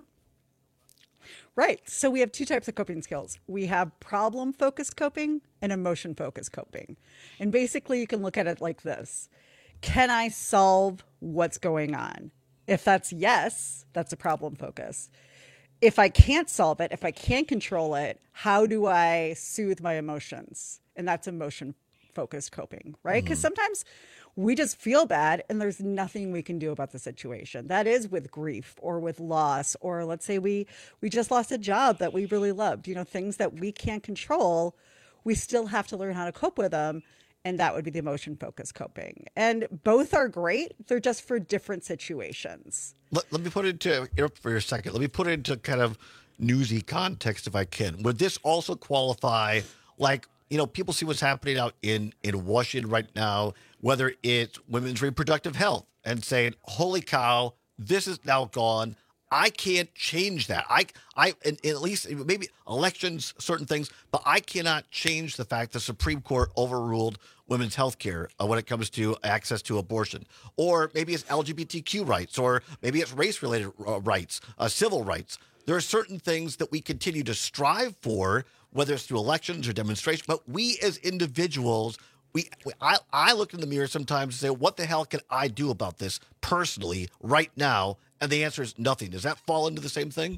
Right. So we have two types of coping skills. We have problem-focused coping and emotion-focused coping. And basically, you can look at it like this. Can I solve what's going on? If that's yes, that's a problem focus. If I can't solve it, if I can't control it, how do I soothe my emotions? And that's emotion-focused coping, right? Because mm-hmm. sometimes we just feel bad and there's nothing we can do about the situation. That is with grief or with loss, or let's say we we just lost a job that we really loved. You know, things that we can't control, we still have to learn how to cope with them. And that would be the emotion-focused coping. And both are great. They're just for different situations. Let, let me put it into, interrupt for a second. Let me put it into kind of newsy context if I can. Would this also qualify, like, you know, people see what's happening out in, in Washington right now, whether it's women's reproductive health, and saying, holy cow, this is now gone. I can't change that. I, I, and, and at least maybe elections, certain things, but I cannot change the fact the Supreme Court overruled women's health care uh, when it comes to access to abortion. Or maybe it's L G B T Q rights, or maybe it's race-related uh, rights, uh, civil rights. There are certain things that we continue to strive for, whether it's through elections or demonstrations, but we as individuals, we, we I, I look in the mirror sometimes and say, what the hell can I do about this personally right now? And the answer is nothing. Does that fall into the same thing?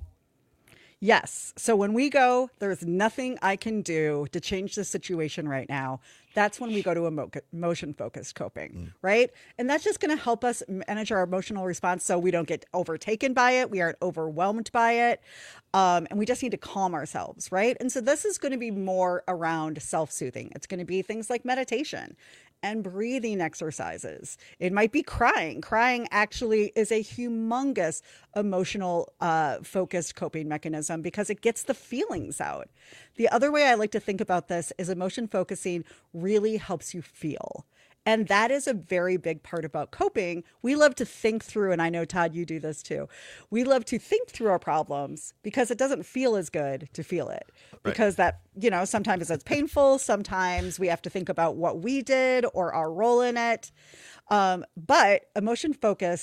Yes. So when we go, there's nothing I can do to change the situation right now. That's when we go to emo- emotion-focused coping, mm. right? And that's just going to help us manage our emotional response so we don't get overtaken by it. We aren't overwhelmed by it. Um, and we just need to calm ourselves, right? And so this is going to be more around self-soothing. It's going to be things like meditation and breathing exercises. It might be crying. Crying actually is a humongous emotional uh, focused coping mechanism because it gets the feelings out. The other way I like to think about this is emotion focusing really helps you feel. And that is a very big part about coping. We love to think through, and I know, Todd, you do this too. We love to think through our problems because it doesn't feel as good to feel it. Right. Because that, you know, sometimes it's painful. Sometimes we have to think about what we did or our role in it. Um, but emotion focused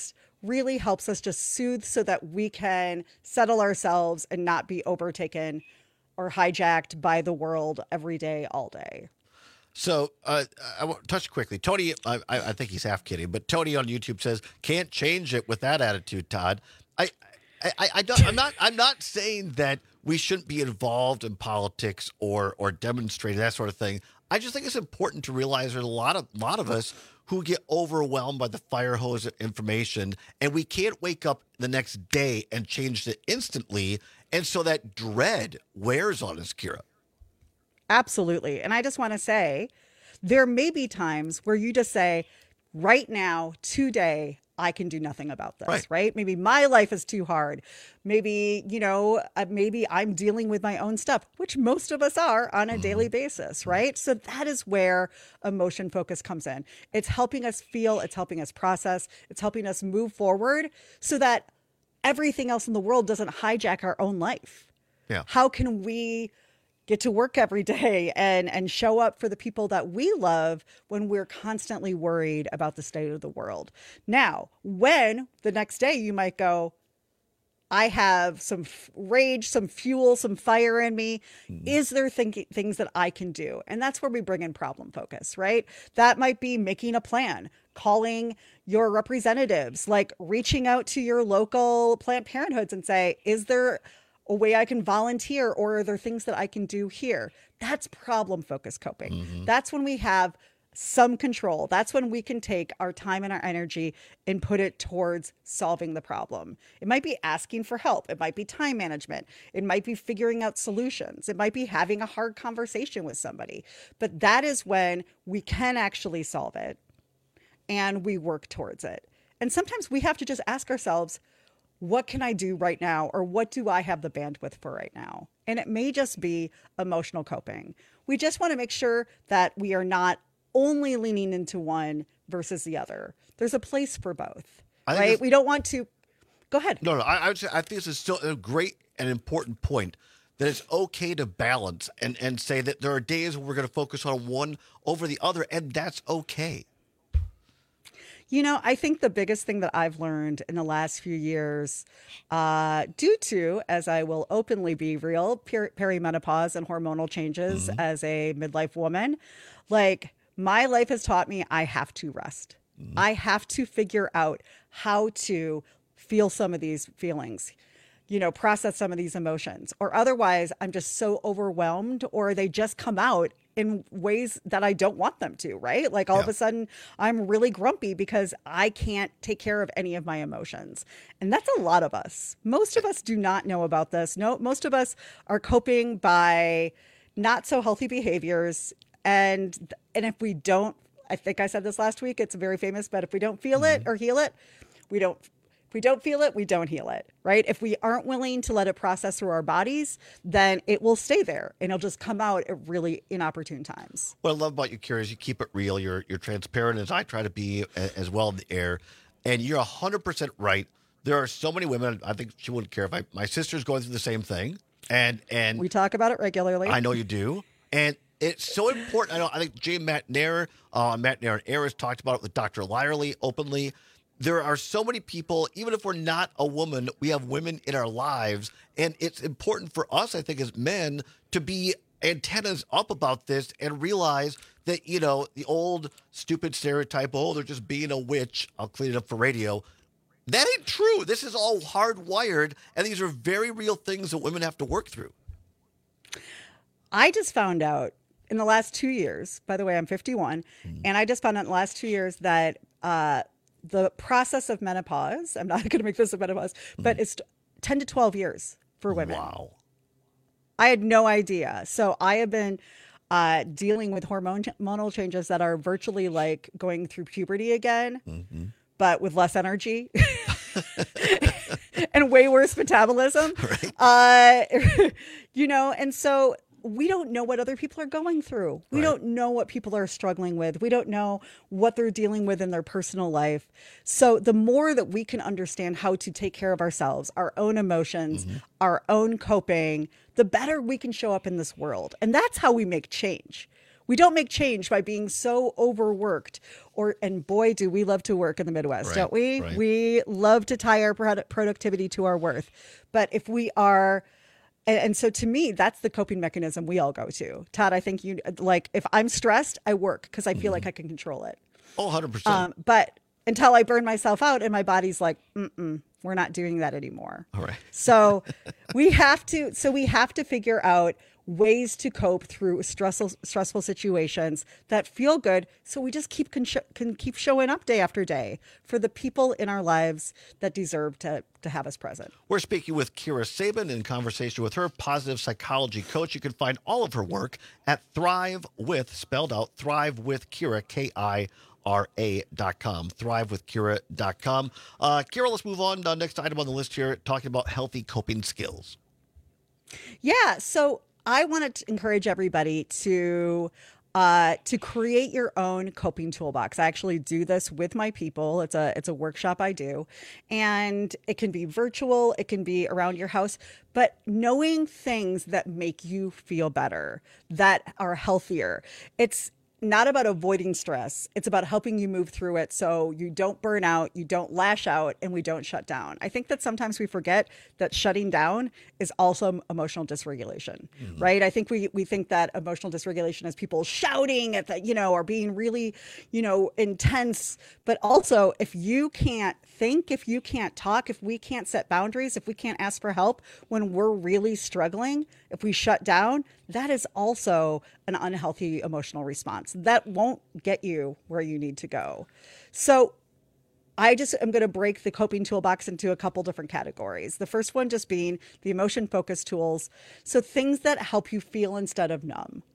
really helps us just soothe so that we can settle ourselves and not be overtaken or hijacked by the world every day, all day. So uh, I want to touch quickly. Tony, I, I think he's half kidding, but Tony on YouTube says, can't change it with that attitude, Todd. I, I, I don't, I'm not, I'm not saying that we shouldn't be involved in politics or, or demonstrating that sort of thing. I just think it's important to realize there's a lot of, lot of us who get overwhelmed by the fire hose of information, and we can't wake up the next day and change it instantly. And so that dread wears on us, Kira. Absolutely. And I just want to say, there may be times where you just say, right now, today, I can do nothing about this, right? right? Maybe my life is too hard. Maybe, you know, uh, maybe I'm dealing with my own stuff, which most of us are on a mm-hmm. daily basis, right? So that is where emotion focus comes in. It's helping us feel, it's helping us process, it's helping us move forward so that everything else in the world doesn't hijack our own life. Yeah. How can we get to work every day and, and show up for the people that we love when we're constantly worried about the state of the world? Now, when the next day you might go, I have some f- rage, some fuel, some fire in me. Mm-hmm. Is there think- things that I can do? And that's where we bring in problem focus, right? That might be making a plan, calling your representatives, like reaching out to your local Planned Parenthoods and say, is there a way I can volunteer, or are there things that I can do here? That's problem focused coping. Mm-hmm. That's when we have some control. That's when we can take our time and our energy and put it towards solving the problem. It might be asking for help. It might be time management. It might be figuring out solutions. It might be having a hard conversation with somebody. But that is when we can actually solve it and we work towards it. And sometimes we have to just ask ourselves, what can I do right now? Or what do I have the bandwidth for right now? And it may just be emotional coping. We just want to make sure that we are not only leaning into one versus the other. There's a place for both, right? We don't want to, go ahead. No, no, I, I would say, I think this is still a great and important point, that it's okay to balance and, and say that there are days where we're going to focus on one over the other, and that's okay. You know, I think the biggest thing that I've learned in the last few years, uh, due to, as I will openly be real, per- perimenopause and hormonal changes mm-hmm. as a midlife woman, like my life has taught me I have to rest. Mm-hmm. I have to figure out how to feel some of these feelings, you know, process some of these emotions, or otherwise I'm just so overwhelmed, or they just come out in ways that I don't want them to, right? Like all yeah. of a sudden I'm really grumpy because I can't take care of any of my emotions. And that's a lot of us. Most of us do not know about this. No, most of us are coping by not so healthy behaviors. And, and if we don't, I think I said this last week, it's very famous, but if we don't feel mm-hmm. it or heal it, we don't If we don't feel it, we don't heal it, right? If we aren't willing to let it process through our bodies, then it will stay there and it'll just come out at really inopportune times. What I love about you, Kira, is you keep it real. You're you're transparent, as I try to be as well in the air. And you're one hundred percent right. There are so many women, I think she wouldn't care if I, my sister's going through the same thing. And and we talk about it regularly. I know you do. And it's so important. I know. I think Jay Matt Nair, uh, Matt Nair and Air has talked about it with Doctor Lyerly openly. There are so many people, even if we're not a woman, we have women in our lives. And it's important for us, I think, as men, to be antennas up about this and realize that, you know, the old stupid stereotype, oh, they're just being a witch. I'll clean it up for radio. That ain't true. This is all hardwired. And these are very real things that women have to work through. I just found out in the last two years, by the way, I'm fifty-one, mm. and I just found out in the last two years that uh, the process of menopause, I'm not going to make this a menopause, mm. but it's ten to twelve years for women. Wow. I had no idea. So I have been uh, dealing with hormonal changes that are virtually like going through puberty again, mm-hmm. but with less energy and way worse metabolism. Right. Uh, you know, and so we don't know what other people are going through. We right. don't know what people are struggling with. We don't know what they're dealing with in their personal life. So the more that we can understand how to take care of ourselves, our own emotions, mm-hmm. our own coping, the better we can show up in this world. And that's how we make change. We don't make change by being so overworked. Or and boy, do we love to work in the Midwest, Right, don't we? right. We love to tie our produ- productivity to our worth. But if we are, and, and so to me, that's the coping mechanism we all go to. Todd, I think you like if I'm stressed, I work because I feel like I can control it. Oh, one hundred percent. Um, but until I burn myself out, and my body's like, mm-mm, we're not doing that anymore. All right. So we have to. So we have to figure out ways to cope through stressful stressful situations that feel good. So we just keep can, can keep showing up day after day for the people in our lives that deserve to to have us present. We're speaking with Kira Sabin in conversation with her, positive psychology coach. You can find all of her work at Thrive With, spelled out Thrive With Kira, K I R A dot com, thrive with kira dot com. Uh, Kira, let's move on. Uh, next item on the list here, talking about healthy coping skills. Yeah. So I want to encourage everybody to uh, to create your own coping toolbox. I actually do this with my people. It's a it's a workshop I do, and it can be virtual. It can be around your house. But knowing things that make you feel better, that are healthier, it's not about avoiding stress. It's about helping you move through it so you don't burn out, you don't lash out, and we don't shut down. I think that sometimes we forget that shutting down is also emotional dysregulation, mm-hmm. right? I think we we think that emotional dysregulation is people shouting at the, you know, or being really, you know, intense. But also, if you can't think, if you can't talk, if we can't set boundaries, if we can't ask for help when we're really struggling, if we shut down, that is also an unhealthy emotional response. That won't get you where you need to go. So I just am going to break the coping toolbox into a couple different categories. The first one just being the emotion focused tools. So things that help you feel instead of numb.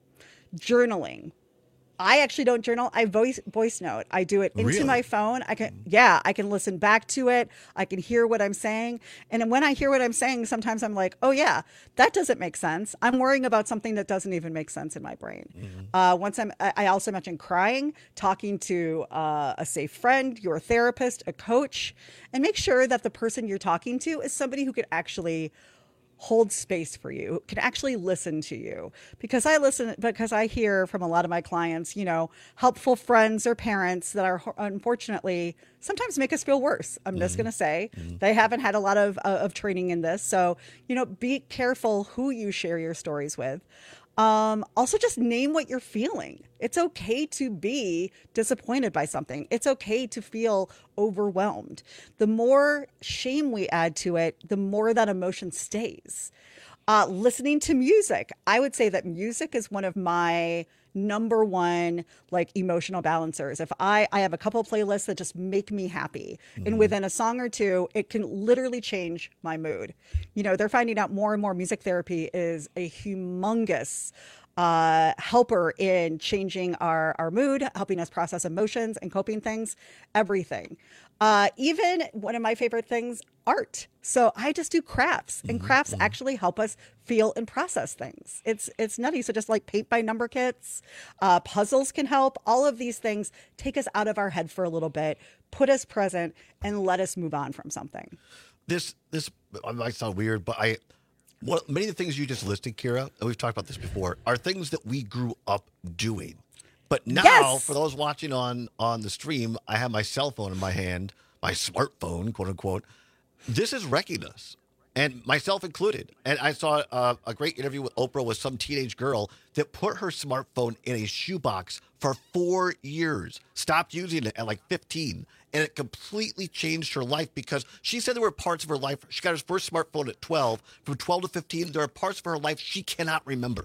Journaling. I actually don't journal. I voice voice note. I do it into Really? my phone. I can, yeah, I can listen back to it. I can hear what I'm saying. And when I hear what I'm saying, sometimes I'm like, oh yeah, that doesn't make sense. I'm worrying about something that doesn't even make sense in my brain. Mm-hmm. Uh, once I'm, I I also mentioned crying, talking to uh, a safe friend, your therapist, a coach, and make sure that the person you're talking to is somebody who could actually hold space for you, can actually listen to you. Because I listen, because I hear from a lot of my clients, you know, helpful friends or parents that are unfortunately sometimes make us feel worse. I'm mm-hmm. just going to say mm-hmm. they haven't had a lot of, uh, of training in this. So, you know, be careful who you share your stories with. Um, also, just name what you're feeling. It's okay to be disappointed by something. It's okay to feel overwhelmed. The more shame we add to it, the more that emotion stays. Uh, listening to music. I would say that music is one of my number one like emotional balancers. If I, I have a couple playlists that just make me happy, mm-hmm. and within a song or two, it can literally change my mood. You know, they're finding out more and more music therapy is a humongous uh, helper in changing our, our mood, helping us process emotions and coping things, everything. Uh, even one of my favorite things, art. So I just do crafts, and mm-hmm. crafts mm-hmm. actually help us feel and process things. It's it's nutty. So just like paint by number kits, uh, puzzles can help. All of these things take us out of our head for a little bit, put us present, and let us move on from something. This this I might sound weird, but I what many of the things you just listed, Kira, and we've talked about this before, are things that we grew up doing. But now, yes. for those watching on, on the stream, I have my cell phone in my hand, my smartphone, quote unquote. This is wrecking us, and myself included. And I saw uh, a great interview with Oprah with some teenage girl that put her smartphone in a shoebox for four years, stopped using it at like fifteen, and it completely changed her life because she said there were parts of her life. She got her first smartphone at twelve. From twelve to fifteen, there are parts of her life she cannot remember.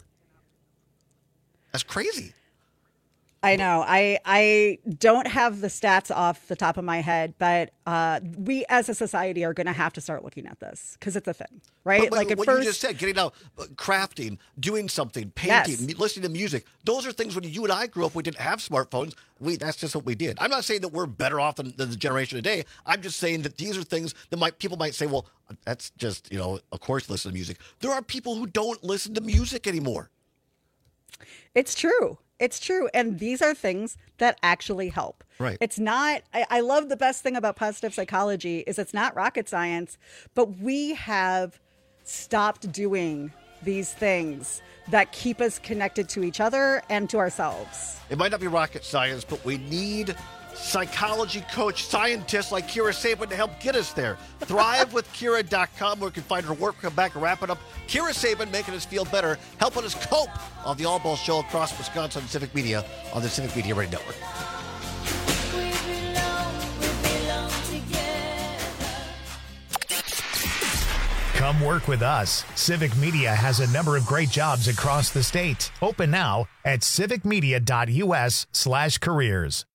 That's crazy. I know. I I don't have the stats off the top of my head, but uh, we as a society are going to have to start looking at this because it's a thing, right? But, but like at what first, you just said, getting out, crafting, doing something, painting, Yes. m- listening to music. Those are things when you and I grew up, we didn't have smartphones. We that's just what we did. I'm not saying that we're better off than, than the generation today. I'm just saying that these are things that might people might say, well, that's just, you know, of course, listen to music. There are people who don't listen to music anymore. It's true. It's true. And these are things that actually help. Right. It's not, I, I love the best thing about positive psychology is it's not rocket science, but we have stopped doing these things that keep us connected to each other and to ourselves. It might not be rocket science, but we need psychology coach scientists like Kira Sabin to help get us there. thrive with kira dot com, where you can find her work. Come back and wrap it up. Kira Sabin making us feel better, helping us cope on the All Ball Show across Wisconsin Civic Media on the Civic Media Radio Network. Come work with us. Civic Media has a number of great jobs across the state. Open now at civicmedia.us slash careers.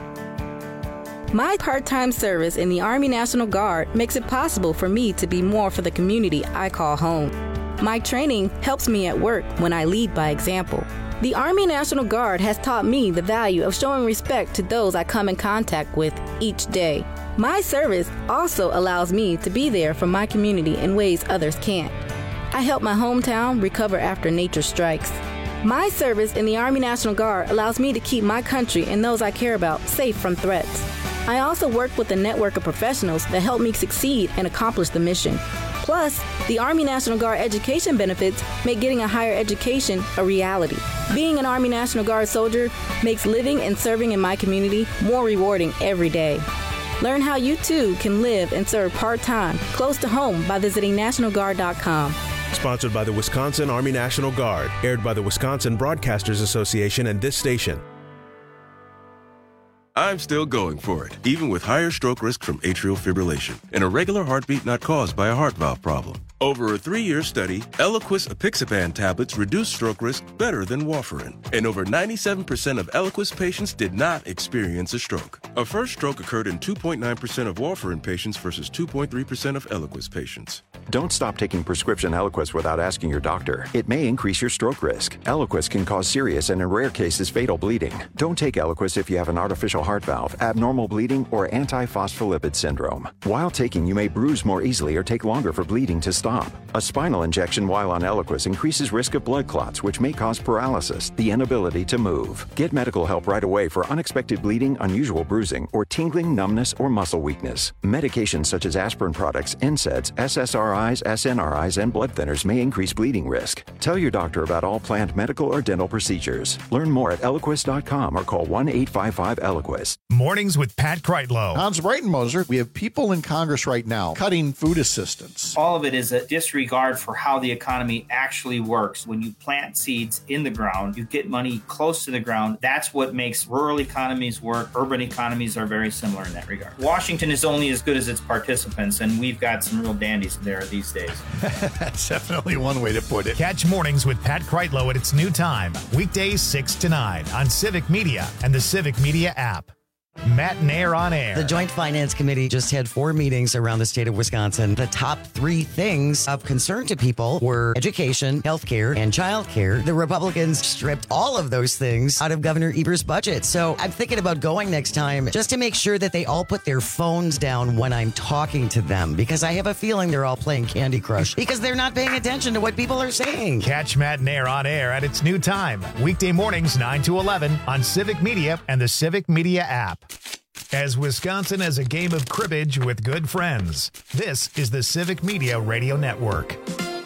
My part-time service in the Army National Guard makes it possible for me to be more for the community I call home. My training helps me at work when I lead by example. The Army National Guard has taught me the value of showing respect to those I come in contact with each day. My service also allows me to be there for my community in ways others can't. I help my hometown recover after nature strikes. My service in the Army National Guard allows me to keep my country and those I care about safe from threats. I also work with a network of professionals that help me succeed and accomplish the mission. Plus, the Army National Guard education benefits make getting a higher education a reality. Being an Army National Guard soldier makes living and serving in my community more rewarding every day. Learn how you too can live and serve part-time, close to home by visiting national guard dot com. Sponsored by the Wisconsin Army National Guard, aired by the Wisconsin Broadcasters Association and this station. I'm still going for it, even with higher stroke risk from atrial fibrillation and a regular heartbeat not caused by a heart valve problem. Over a three-year study, Eliquis apixaban tablets reduced stroke risk better than warfarin, and over ninety-seven percent of Eliquis patients did not experience a stroke. A first stroke occurred in two point nine percent of warfarin patients versus two point three percent of Eliquis patients. Don't stop taking prescription Eliquis without asking your doctor. It may increase your stroke risk. Eliquis can cause serious and in rare cases fatal bleeding. Don't take Eliquis if you have an artificial heart valve, abnormal bleeding, or antiphospholipid syndrome. While taking, you may bruise more easily or take longer for bleeding to stop. A spinal injection while on Eliquis increases risk of blood clots, which may cause paralysis, the inability to move. Get medical help right away for unexpected bleeding, unusual bruising, or tingling, numbness, or muscle weakness. Medications such as aspirin products, N SAIDs, S S R Is, S N R Is, and blood thinners may increase bleeding risk. Tell your doctor about all planned medical or dental procedures. Learn more at eliquis dot com or call one eight five five Eliquis. Mornings with Pat Kreitlow. Hans Breitenmoser, we have people in Congress right now cutting food assistance. All of it is a disregard for how the economy actually works. When you plant seeds in the ground, you get money close to the ground. That's what makes rural economies work. Urban economies are very similar in that regard. Washington is only as good as its participants, and we've got some real dandies there these days. That's definitely one way to put it. Catch Mornings with Pat Kreitlow at its new time, weekdays six to nine on Civic Media and the Civic Media app. Matt Nair on air. The Joint Finance Committee just had four meetings around the state of Wisconsin. The top three things of concern to people were education, healthcare, and childcare. The Republicans stripped all of those things out of Governor Evers' budget. So I'm thinking about going next time just to make sure that they all put their phones down when I'm talking to them, because I have a feeling they're all playing Candy Crush because they're not paying attention to what people are saying. Catch Matt Nair on air at its new time, weekday mornings nine to eleven on Civic Media and the Civic Media app. As Wisconsin as a game of cribbage with good friends, this is the Civic Media Radio Network.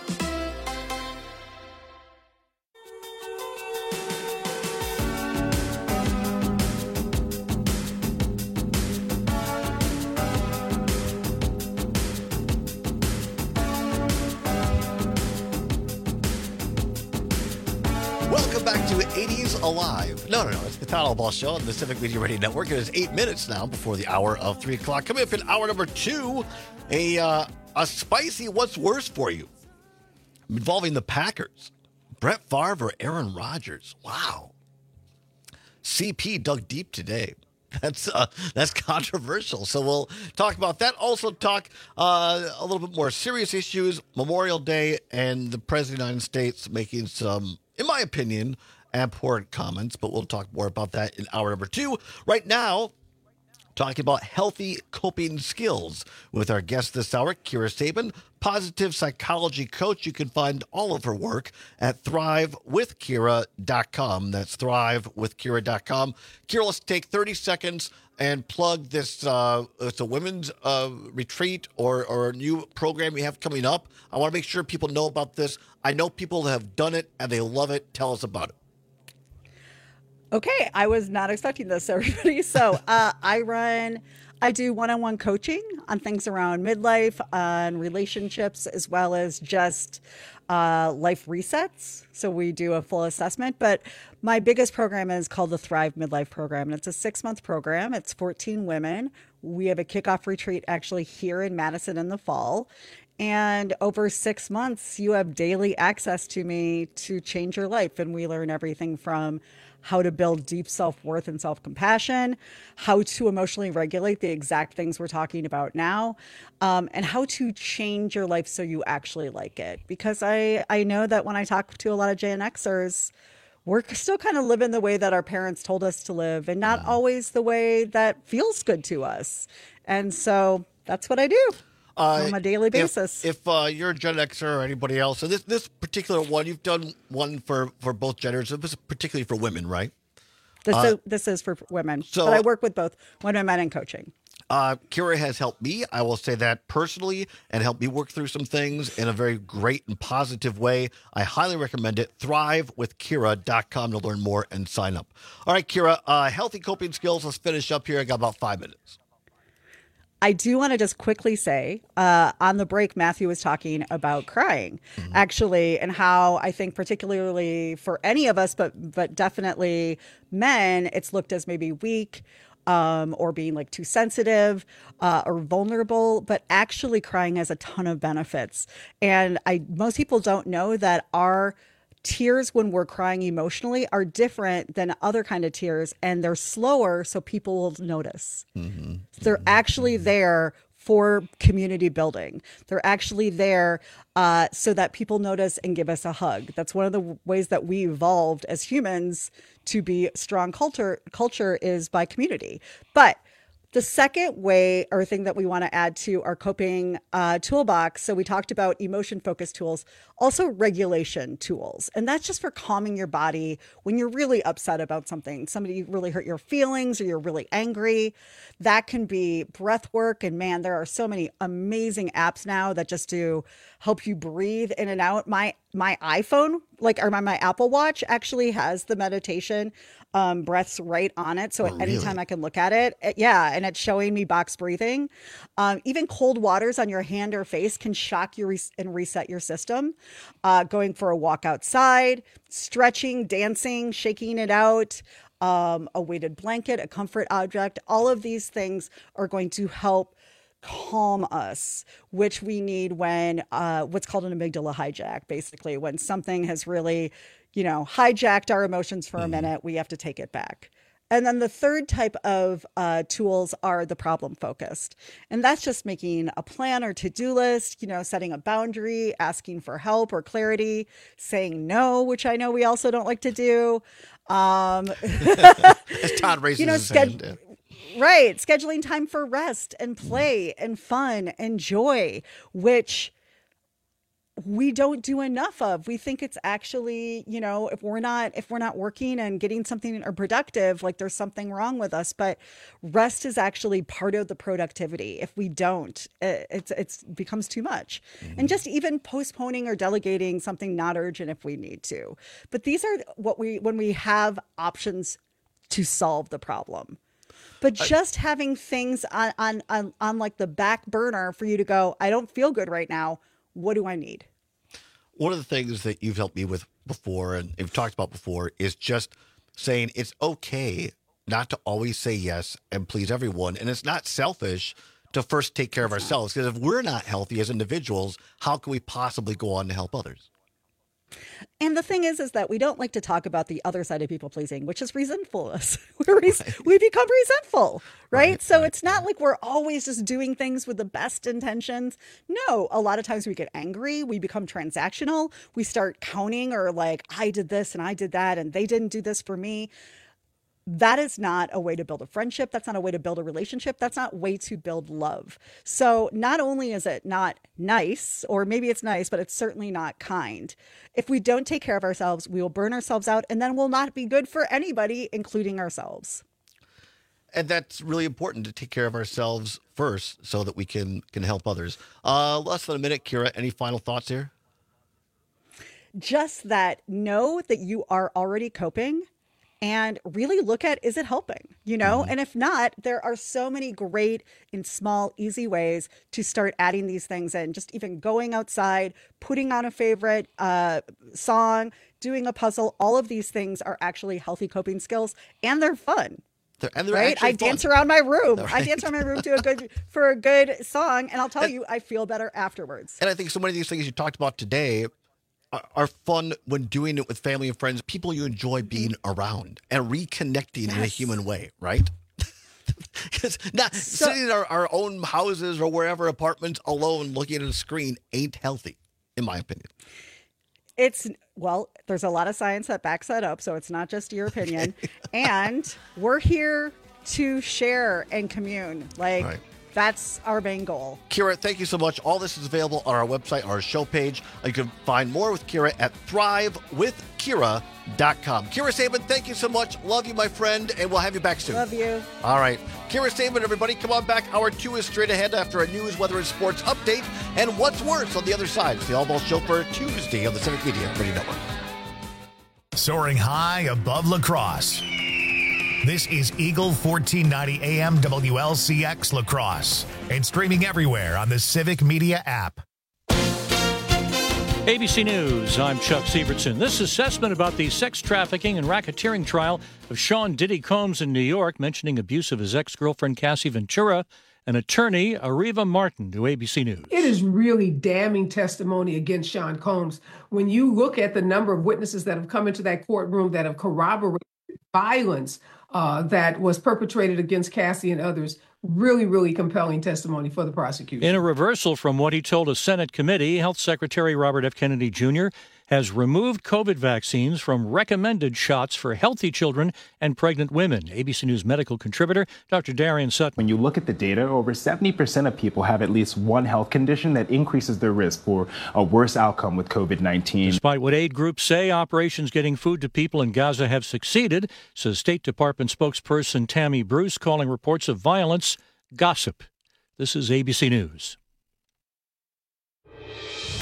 Welcome back to eighties Alive. No, no, no. It's the Town Hall Ball Show on the Civic Media Radio Network. It is eight minutes now before the hour of three o'clock. Coming up in hour number two, a uh, a spicy what's worse for you involving the Packers. Brett Favre or Aaron Rodgers. Wow. C P dug deep today. That's uh, that's controversial. So we'll talk about that. Also talk uh, a little bit more serious issues, Memorial Day, and the President of the United States making some, in my opinion, abhorrent comments. But we'll talk more about that in hour number two. Right now, talking about healthy coping skills with our guest this hour, Kira Sabin, positive psychology coach. You can find all of her work at thrive with kira dot com. That's thrive with kira dot com. Kira, let's take thirty seconds and plug this. Uh, it's a women's uh, retreat or, or a new program you have coming up. I want to make sure people know about this. I know people have done it and they love it. Tell us about it. Okay, I was not expecting this, everybody. So uh, I run, I do one-on-one coaching on things around midlife, on relationships, as well as just uh, life resets. So we do a full assessment. But my biggest program is called the Thrive Midlife Program. And it's a six-month program. It's fourteen women. We have a kickoff retreat actually here in Madison in the fall. And over six months, you have daily access to me to change your life. And we learn everything from how to build deep self-worth and self-compassion, how to emotionally regulate the exact things we're talking about now, um, and how to change your life so you actually like it. Because I, I know that when I talk to a lot of Gen Xers, we're still kind of living the way that our parents told us to live and not always the way that feels good to us. And so that's what I do. Uh, on a daily basis. If, if uh, you're a Gen Xer or anybody else, so this this particular one, you've done one for, for both genders. This is particularly for women, right? This, uh, is, this is for women, so, but I work with both women and men in coaching. Uh, Kira has helped me, I will say that personally, and helped me work through some things in a very great and positive way. I highly recommend it. thrive with kira dot com to learn more and sign up. All right, Kira, uh, healthy coping skills. Let's finish up here. I got about five minutes. I do want to just quickly say, uh, on the break, Matthew was talking about crying, mm-hmm. actually, and how I think particularly for any of us, but but definitely men, it's looked as maybe weak um, or being like too sensitive uh, or vulnerable, but actually crying has a ton of benefits. And I most people don't know that our tears when we're crying emotionally are different than other kind of tears, and they're slower so people will notice. Mm-hmm. They're actually there for community building. They're actually there uh, so that people notice and give us a hug. That's one of the ways that we evolved as humans to be strong culture, culture is by community. But the second way or thing that we want to add to our coping uh, toolbox, so we talked about emotion-focused tools, also regulation tools. And that's just for calming your body when you're really upset about something. Somebody really hurt your feelings or you're really angry. That can be breath work. And man, there are so many amazing apps now that just do help you breathe in and out. My my iPhone, like or my, my Apple Watch actually has the meditation um, breaths right on it. So oh, at any really? time I can look at it, it, yeah, and it's showing me box breathing. Um, even cold waters on your hand or face can shock you re- and reset your system. Uh, going for a walk outside, stretching, dancing, shaking it out, um, a weighted blanket, a comfort object, all of these things are going to help calm us, which we need when uh, what's called an amygdala hijack, basically, when something has really, you know, hijacked our emotions for a Mm-hmm. minute, we have to take it back. And then the third type of uh, tools are the problem focused. And that's just making a plan or to-do list, you know, setting a boundary, asking for help or clarity, saying no, which I know we also don't like to do. Um, As Todd raises you know, his sched- hand. yeah. Right. Scheduling time for rest and play and fun and joy, which we don't do enough of. We think it's actually, you know, if we're not, if we're not working and getting something or productive, like there's something wrong with us, but rest is actually part of the productivity. If we don't, it, it's, it's becomes too much. Mm-hmm. And just even postponing or delegating something not urgent if we need to. But these are what we, when we have options to solve the problem. But just having things on, on, on, on like the back burner for you to go, I don't feel good right now. What do I need? One of the things that you've helped me with before and you've talked about before is just saying it's okay not to always say yes and please everyone. And it's not selfish to first take care of ourselves, because if we're not healthy as individuals, how can we possibly go on to help others? And the thing is, is that we don't like to talk about the other side of people pleasing, which is resentfulness. We're res- right. We become resentful, right? right so right. It's not like we're always just doing things with the best intentions. No, a lot of times we get angry. We become transactional. We start counting or like, I did this and I did that and they didn't do this for me. that is not a way to build a friendship. That's not a way to build a relationship. That's not a way to build love. So not only is it not nice, or maybe it's nice, but it's certainly not kind. If we don't take care of ourselves, we will burn ourselves out, and then we'll not be good for anybody, including ourselves. And that's really important, to take care of ourselves first so that we can, can help others. Uh, less than a minute, Kira, any final thoughts here? Just that, know that you are already coping, and really look at, is it helping? You know, mm-hmm. And if not, there are so many great and small, easy ways to start adding these things in. Just even going outside, putting on a favorite uh, song, doing a puzzle. All of these things are actually healthy coping skills, and they're fun. They're, and they're right? I fun. dance around my room. Right. I dance around my room to a good for a good song, and I'll tell and, you, I feel better afterwards. And I think so many of these things you talked about today are fun when doing it with family and friends, people you enjoy being around and reconnecting yes. in a human way, right? Because not so, sitting in our, our own houses or wherever, apartments, alone, looking at a screen ain't healthy, in my opinion. It's, well, there's a lot of science that backs that up, so it's not just your opinion. And we're here to share and commune. Like, right. That's our main goal. Kira, thank you so much. All this is available on our website, our show page. You can find more with Kira at thrive with kira dot com. Kira Sabin, thank you so much. Love you, my friend, and we'll have you back soon. Love you. All right. Kira Sabin, everybody, come on back. Hour two is straight ahead after a news, weather, and sports update. And what's worse on the other side? It's the All Ball Show for Tuesday on the Civic Media Radio Network. Soaring high above La Crosse. This is Eagle fourteen ninety A M W L C X La Crosse and streaming everywhere on the Civic Media app. A B C News, I'm Chuck Sievertson. This assessment about the sex trafficking and racketeering trial of Sean Diddy Combs in New York, mentioning abuse of his ex-girlfriend Cassie Ventura, and attorney Areva Martin to A B C News. It is really damning testimony against Sean Combs. When you look at the number of witnesses that have come into that courtroom that have corroborated violence uh, that was perpetrated against Cassie and others, really, really compelling testimony for the prosecution. In a reversal from what he told a Senate committee, Health Secretary Robert F. Kennedy Junior has removed COVID vaccines from recommended shots for healthy children and pregnant women. A B C News medical contributor Doctor Darian Sutton. When you look at the data, over seventy percent of people have at least one health condition that increases their risk for a worse outcome with COVID nineteen. Despite what aid groups say, operations getting food to people in Gaza have succeeded, says State Department spokesperson Tammy Bruce, calling reports of violence gossip. This is A B C News.